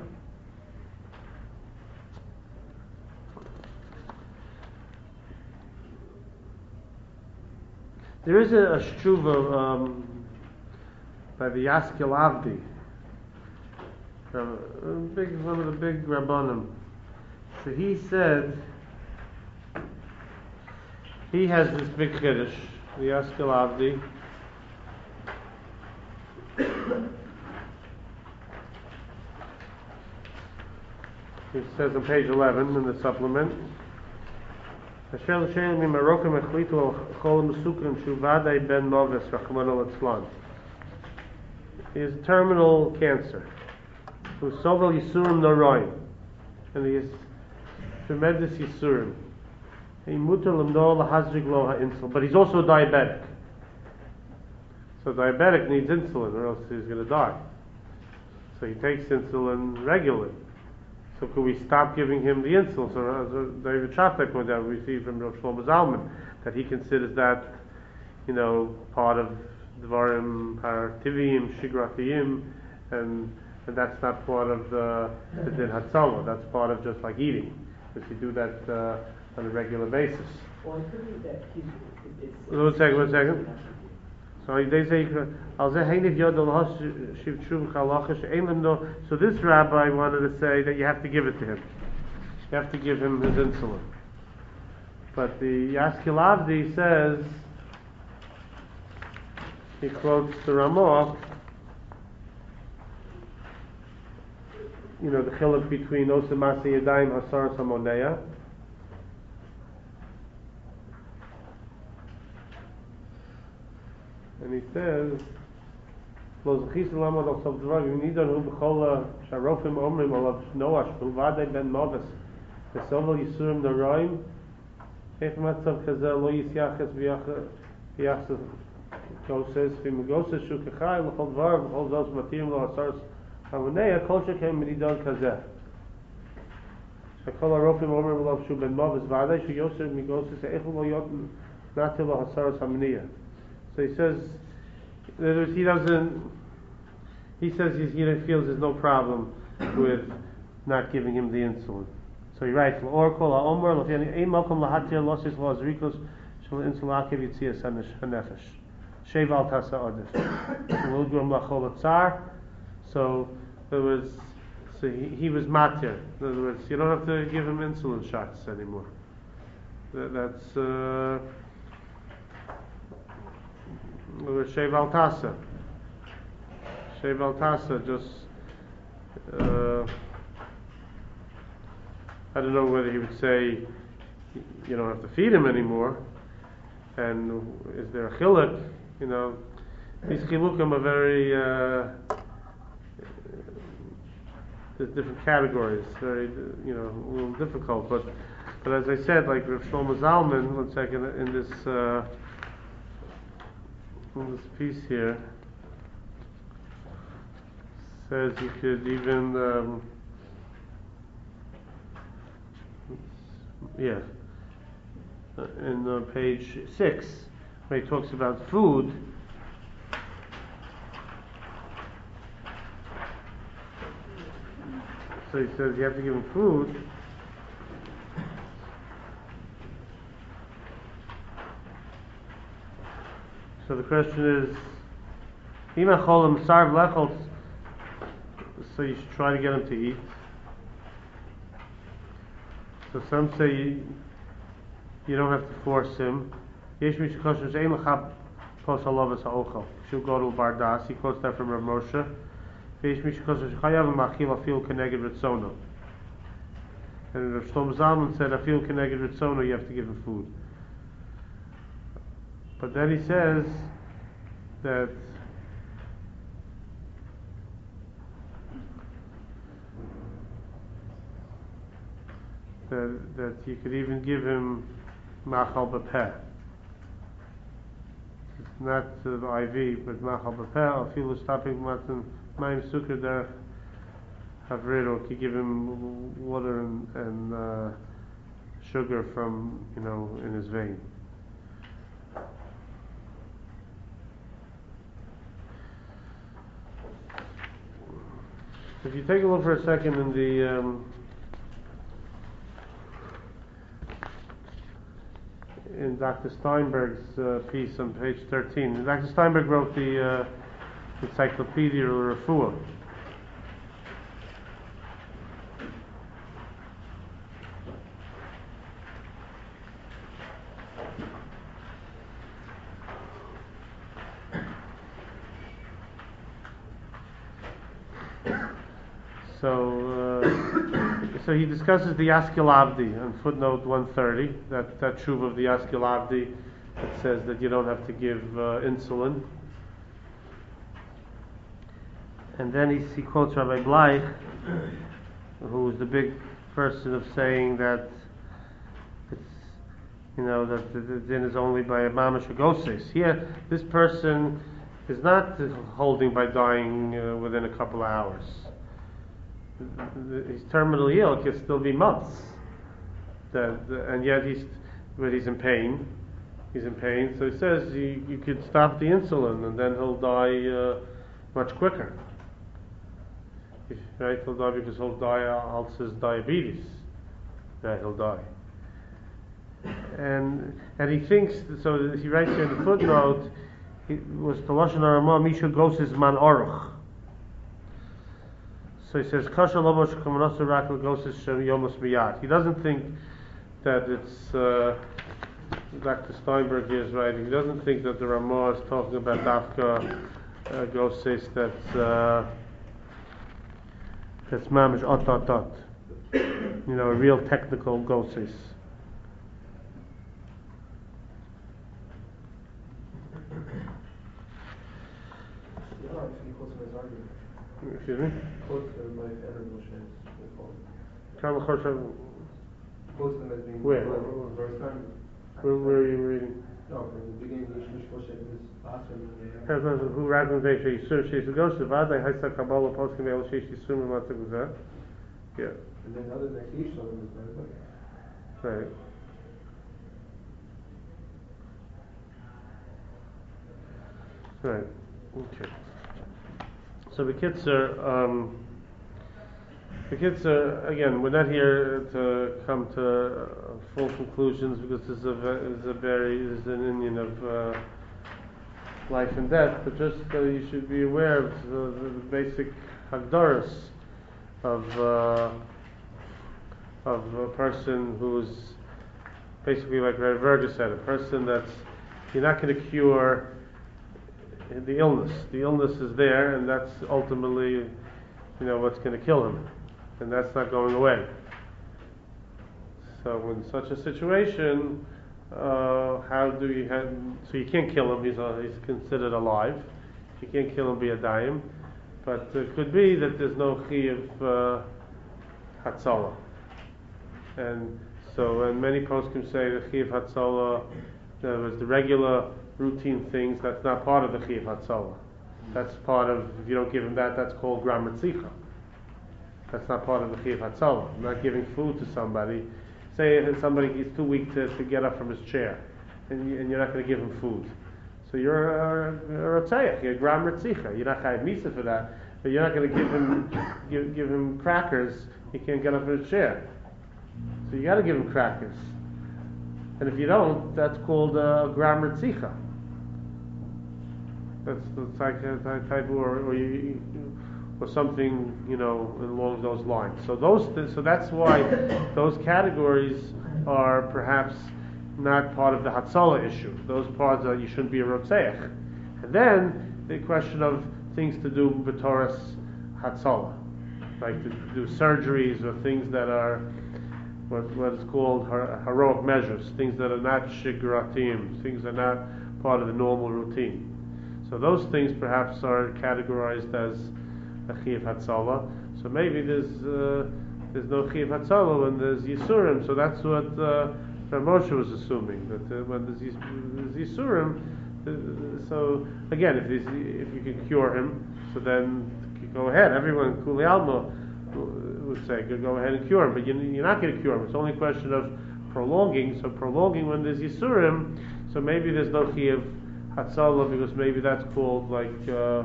There is a, a shuva um, by the Yaskil Avdi, uh, a big, one of the big rabbanim. So he said, he has this big chiddush, the Yaskil Avdi. He says on page eleven in the supplement, Asher l'shein mi Marokah mechlitu al chol mesukrim shuvadai ben noves rachmana litzlan. He has terminal cancer, who sovel yisurim noroim, and he has tremendous yisurim. He muter lemno lahazrig lo ha'insul, but he's also diabetic. So diabetic needs insulin, or else he's going to die. So he takes insulin regularly. So could we stop giving him the insulin? So uh, David Shafek pointed out, we see from Rav Shlomo Zalman, that he considers that, you know, part of Dvarim Parativim, Shigratiyim, and and that's not part of the the Din Hatzalah. That's part of just like eating, because you do that uh, on a regular basis. Well, it could be that he's, it's. One second, one second. So they say, "Al zeh heiniv yod al has shiv tshuv chalacha she'ein no." So this rabbi wanted to say that you have to give it to him. You have to give him his insulin. But the Yaskil Avdi says, he quotes the Ramah, you know, the chiluk between osamasi yadayim hasar samoneya. And he says, "Lo zechis lamad al sav dvar yunidan hu b'chol sharofim omrim alav noash b'lvadei ben noves v'sovel yisurim naraim איך מצב כזה לא יתייחס ביחס גוסס, ואם גוסס שהוא כחי לכל דבר וכל זאת שמתאים לו הסרס המונע, כל שכן מנידון כזה. שכל הרופאים אומרים לו שהוא בן מובס, ועדי שיוסר מגוסס, איך הוא לא להיות נתי לו הסרס המניע. So he says, in other words, he doesn't, he says he, he feels there's no problem with not giving him the insulin. So he writes, "Or kol ha'omer l'fiani ein malkom lahatir losis lo azrikus shel insulin akev yitzias hanefesh shev al tasa adif shel gum lachol atzar." So there was, so he, he was matir. In other words, you don't have to give him insulin shots anymore. That, that's uh, shev al tasa. Shev al tasa just. Uh, I don't know whether he would say you don't have to feed him anymore, and is there a chiluk? You know, these chilukim are very uh, there's different categories, very you know a little difficult. But but as I said, like Rav Shlomo Zalman, one second in this uh, in this piece here says you could even. Um, Yeah, uh, in uh, page six, where he talks about food, so he says you have to give him food. So the question is, Ima cholim sarv lechol, so you should try to get him to eat. So some say you, you don't have to force him. Yesh mi shekosher she'ein l'cha pos halovas ha'ochel. She'll go to Bardas. He quotes that from Rav Moshe. Yesh mi shekosher shechayav ma'achil afil keneged ritzono. And Rav Shlomo Zalman said afil keneged ritzono, you have to give him food. But then he says that That, that you could even give him machal b'peh. It's not uh, the I V, but machal b'peh. Afilu stopping matan mayim sukkar derech havrido. You give him water and, and uh, sugar from you know in his vein. If you take a look for a second in the um, in Doctor Steinberg's uh, piece on page thirteen. Doctor Steinberg wrote the uh, Encyclopedia of Refuah. So, uh, so he discusses the Askelavdi on footnote one thirty, that, that shuv of the Askelavdi that says that you don't have to give uh, insulin. And then he, he quotes Rabbi Bleich, who is the big person of saying that it's, you know, that the, the din is only by a mamash agoses. Here, this person is not holding by dying uh, within a couple of hours. He's terminally ill. It could still be months, that, and yet he's, but he's in pain. He's in pain. So he says you, you could stop the insulin, and then he'll die uh, much quicker. If, right, he'll die because he'll die ulcers, diabetes. Yeah, he'll die. And and he thinks. So he writes here in the footnote. He was the lashon haramah misha goses man oruch. So he says, Kasha Lobosh Kamanasa Rakal Goses Yomus Miyat. He doesn't think that it's uh, Doctor Steinberg here is writing. He doesn't think that the Ramah is talking about Dafka uh, Goses that's uh, that's Mamish Ot Ot Ot. You know, a real technical Goses. Excuse me? Quotes them like Edward Moshe. Karl Choshev. Quotes them as being Where? verse time. Where, where are you reading? No, from the beginning of the Shmish Moshe, this last one. Has no- Who rather than say Yisur Sheish Gosh Vadai Haisa Kabbalah Poskim El Sheish Yisur Matzah Guzah? Yeah. And then other than each of them is better. Right. Right. Okay. So the kids are, um, the kids are, again, we're not here to come to uh, full conclusions because this is a, ve- is a very, this is an Indian of uh, life and death, but just uh, you should be aware of the, the basic hagdaras of uh, of a person who's basically like Rav Verga said, a person that's, you're not going to cure the illness. The illness is there, and that's ultimately, you know, what's going to kill him, and that's not going away. So in such a situation, uh, how do you have? So you can't kill him. He's uh, he's considered alive. You can't kill him via dayim, but it could be that there's no chi of uh, hatzalah, and so and many poskim say the chi of hatzalah, there was the regular routine things, that's not part of the Chiyuv Hatzalah. That's part of, if you don't give him that, that's called Gram Ritzicha. That's not part of the Chiyuv Hatzalah. I'm not giving food to somebody. Say somebody is too weak to, to get up from his chair, and, you, and you're not going to give him food. So you're a, a Rotzeach, you're a Gram Ritzicha. You're not Chayav Misa for that, but you're not going to give him give, give him crackers. He can't get up from his chair. So you got to give him crackers. And if you don't, that's called a Gram Ritzicha. That's the type, type or or, you, or something, you know, along those lines. So those, so that's why those categories are perhaps not part of the Hatzalah issue. Those parts that you shouldn't be a Rotzeach. And then the question of things to do b'Torah's Hatzalah, like to do surgeries or things that are what what is called her, heroic measures, things that are not shigratim, things that are not part of the normal routine. So those things perhaps are categorized as a Chiyuv Hatzalah. So maybe there's uh, there's no Chiyuv Hatzalah when there's Yisurim. So that's what uh, Rav Moshe was assuming, that uh, when there's, Yis- there's Yisurim. Uh, so again, if there's, if you can cure him, so then go ahead. Everyone, Kuli Alma, would say go ahead and cure him, but you're not going to cure him. It's only a question of prolonging. So prolonging when there's Yisurim. So maybe there's no Chiyuv Hatzalah, because maybe that's called like uh,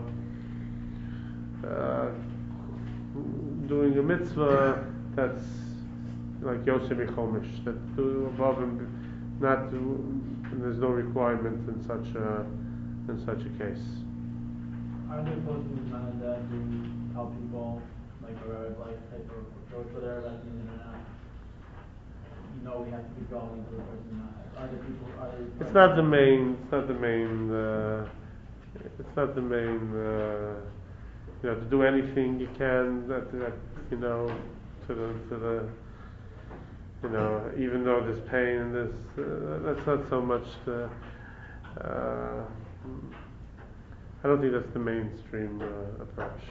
uh, doing a mitzvah that's like Yosef Chomish, that do above and not do, and there's no requirement in such a in such a case. Are there posting on that to help people like a red light type of approach where they're like in and out? You know, we have to keep going to the person. Other people, other. It's not the main. It's not the main. Uh, it's not the main. Uh, you know, to do anything you can. That, that you know, to the to the. You know, even though there's pain and there's, uh, that's not so much the. Uh, I don't think that's the mainstream uh, approach.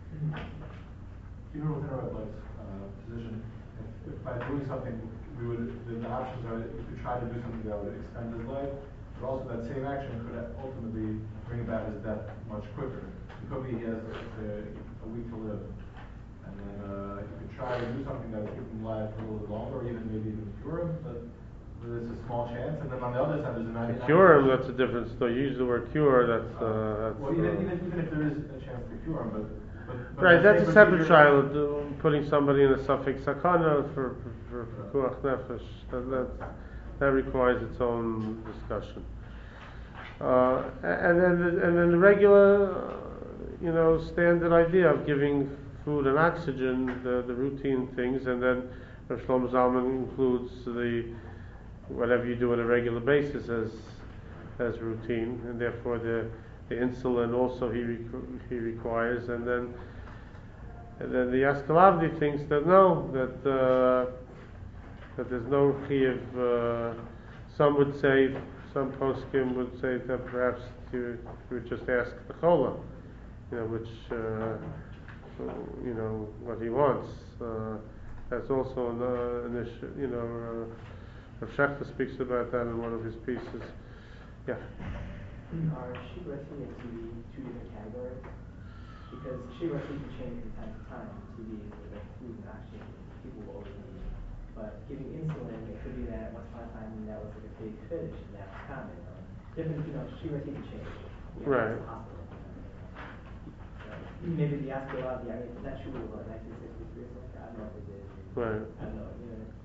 Even within our like, uh, position, if, if by doing something, we would, the, the options are that we could try to do something that would extend his life, but also that same action could ultimately bring about his death much quicker. It could be he has a, a week to live, and then uh, you could try to do something that would keep him alive for a little bit longer, or even maybe even cure him, but there's a small chance. And then on the other side, there's a ninety-nine. Cure him, that's a different story. You use the word cure, that's. Uh, that's well, even, uh, even, even if there is a chance to cure him, but. but, but Right, the that's a same separate procedure- child, uh, putting somebody in a suffix sakana for for for kuach nefesh. That, that that requires its own discussion. Uh, and then the, and then the regular, uh, you know, standard idea of giving food and oxygen, the the routine things, and then Rav Shlomo Zalman includes the whatever you do on a regular basis as as routine, and therefore the the insulin also he requ- he requires, and then and then the Ashkenazi thinks that no, that uh, that there's no chiyuv. Uh, some would say, some poskim would say that perhaps you would just ask the chola, you know, which uh, you know what he wants. Uh, that's also an, uh, an issue, you know. Uh, Rav Shechter speaks about that in one of his pieces. Yeah. Are Shiva T and T V two different categories? Because Shiva T can change from time to time. T V is like food and oxygen people will always need. But giving insulin, it could be that once upon a time that was like a big fetish and now it's common. Or different, you know, Shiva T can change. You know, Right. it's possible. So maybe the Ascalon, I mean, that shoe was what, nineteen sixty-three or something? I don't know if it did. Right. I don't know, you know.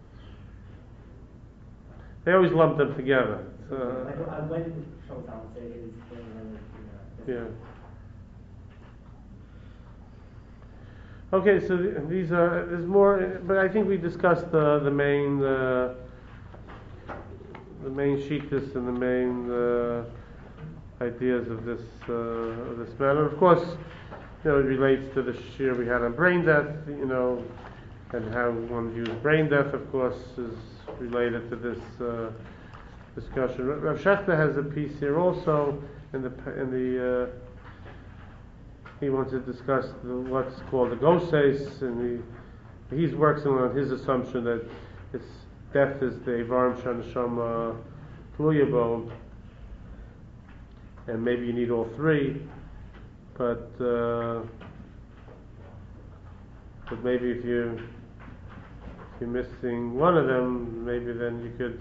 They always lump them together. So, Like, I went to Showtime and say his thing, and, you know. yeah. Okay, so th- these are, there's more, but I think we discussed the, the main, uh, the main shittas and the main uh, ideas of this, uh, of this matter. Of course, you know, it relates to the shir we had on brain death, you know, and how one views brain death, of course, is related to this uh, discussion. Rav Shechter has a piece here also in the, in the, uh, he wants to discuss the, what's called the goses, and he he's working on his assumption that it's death is the Ivarim Shanashama Tluyabo, and maybe you need all three, but uh, but maybe if you if you're missing one of them, maybe then you could.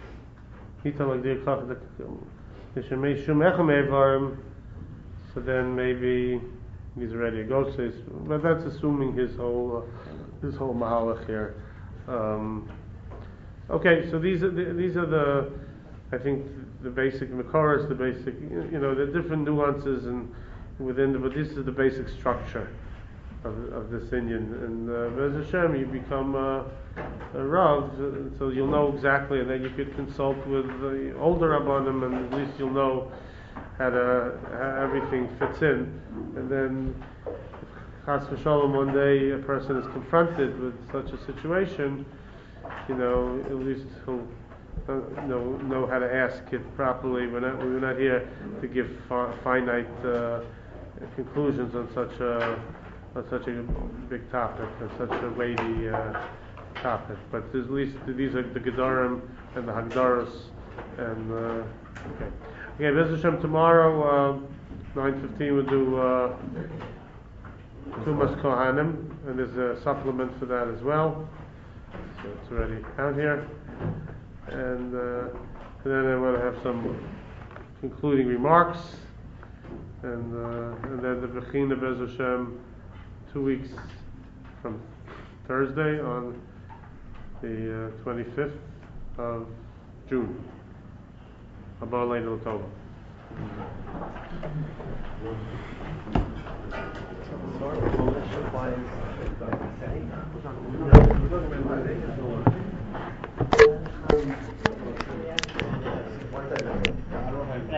So then maybe he's already a goses, but that's assuming his whole uh, his whole mahalach here. Um, okay, so these are the, these are the I think the basic makoros, the basic you know the different nuances and within the, but this is the basic structure of of this Indian. And uh, Bez Hashem, you become uh, a rav, so you'll know exactly, and then you could consult with the older rabbanim, and at least you'll know how to how everything fits in. And then, if chas v'shalom one day a person is confronted with such a situation, you know, at least he'll uh, know know how to ask it properly. We're not we're not here to give fi- finite uh, conclusions on such a on such a big topic, on such a weighty uh, topic. But at least these are the Gedarim and the Hagdaros, and uh, okay. Okay, Bez Hashem, tomorrow, uh, nine fifteen, we'll do uh, Tumas Kohanim, and there's a supplement for that as well. So it's already out here. And, uh, and then I want to have some concluding remarks, and uh, and then the Bechina Bez Hashem, two weeks from Thursday on the uh, twenty-fifth of June. Abba Leinu Tova. Sorry,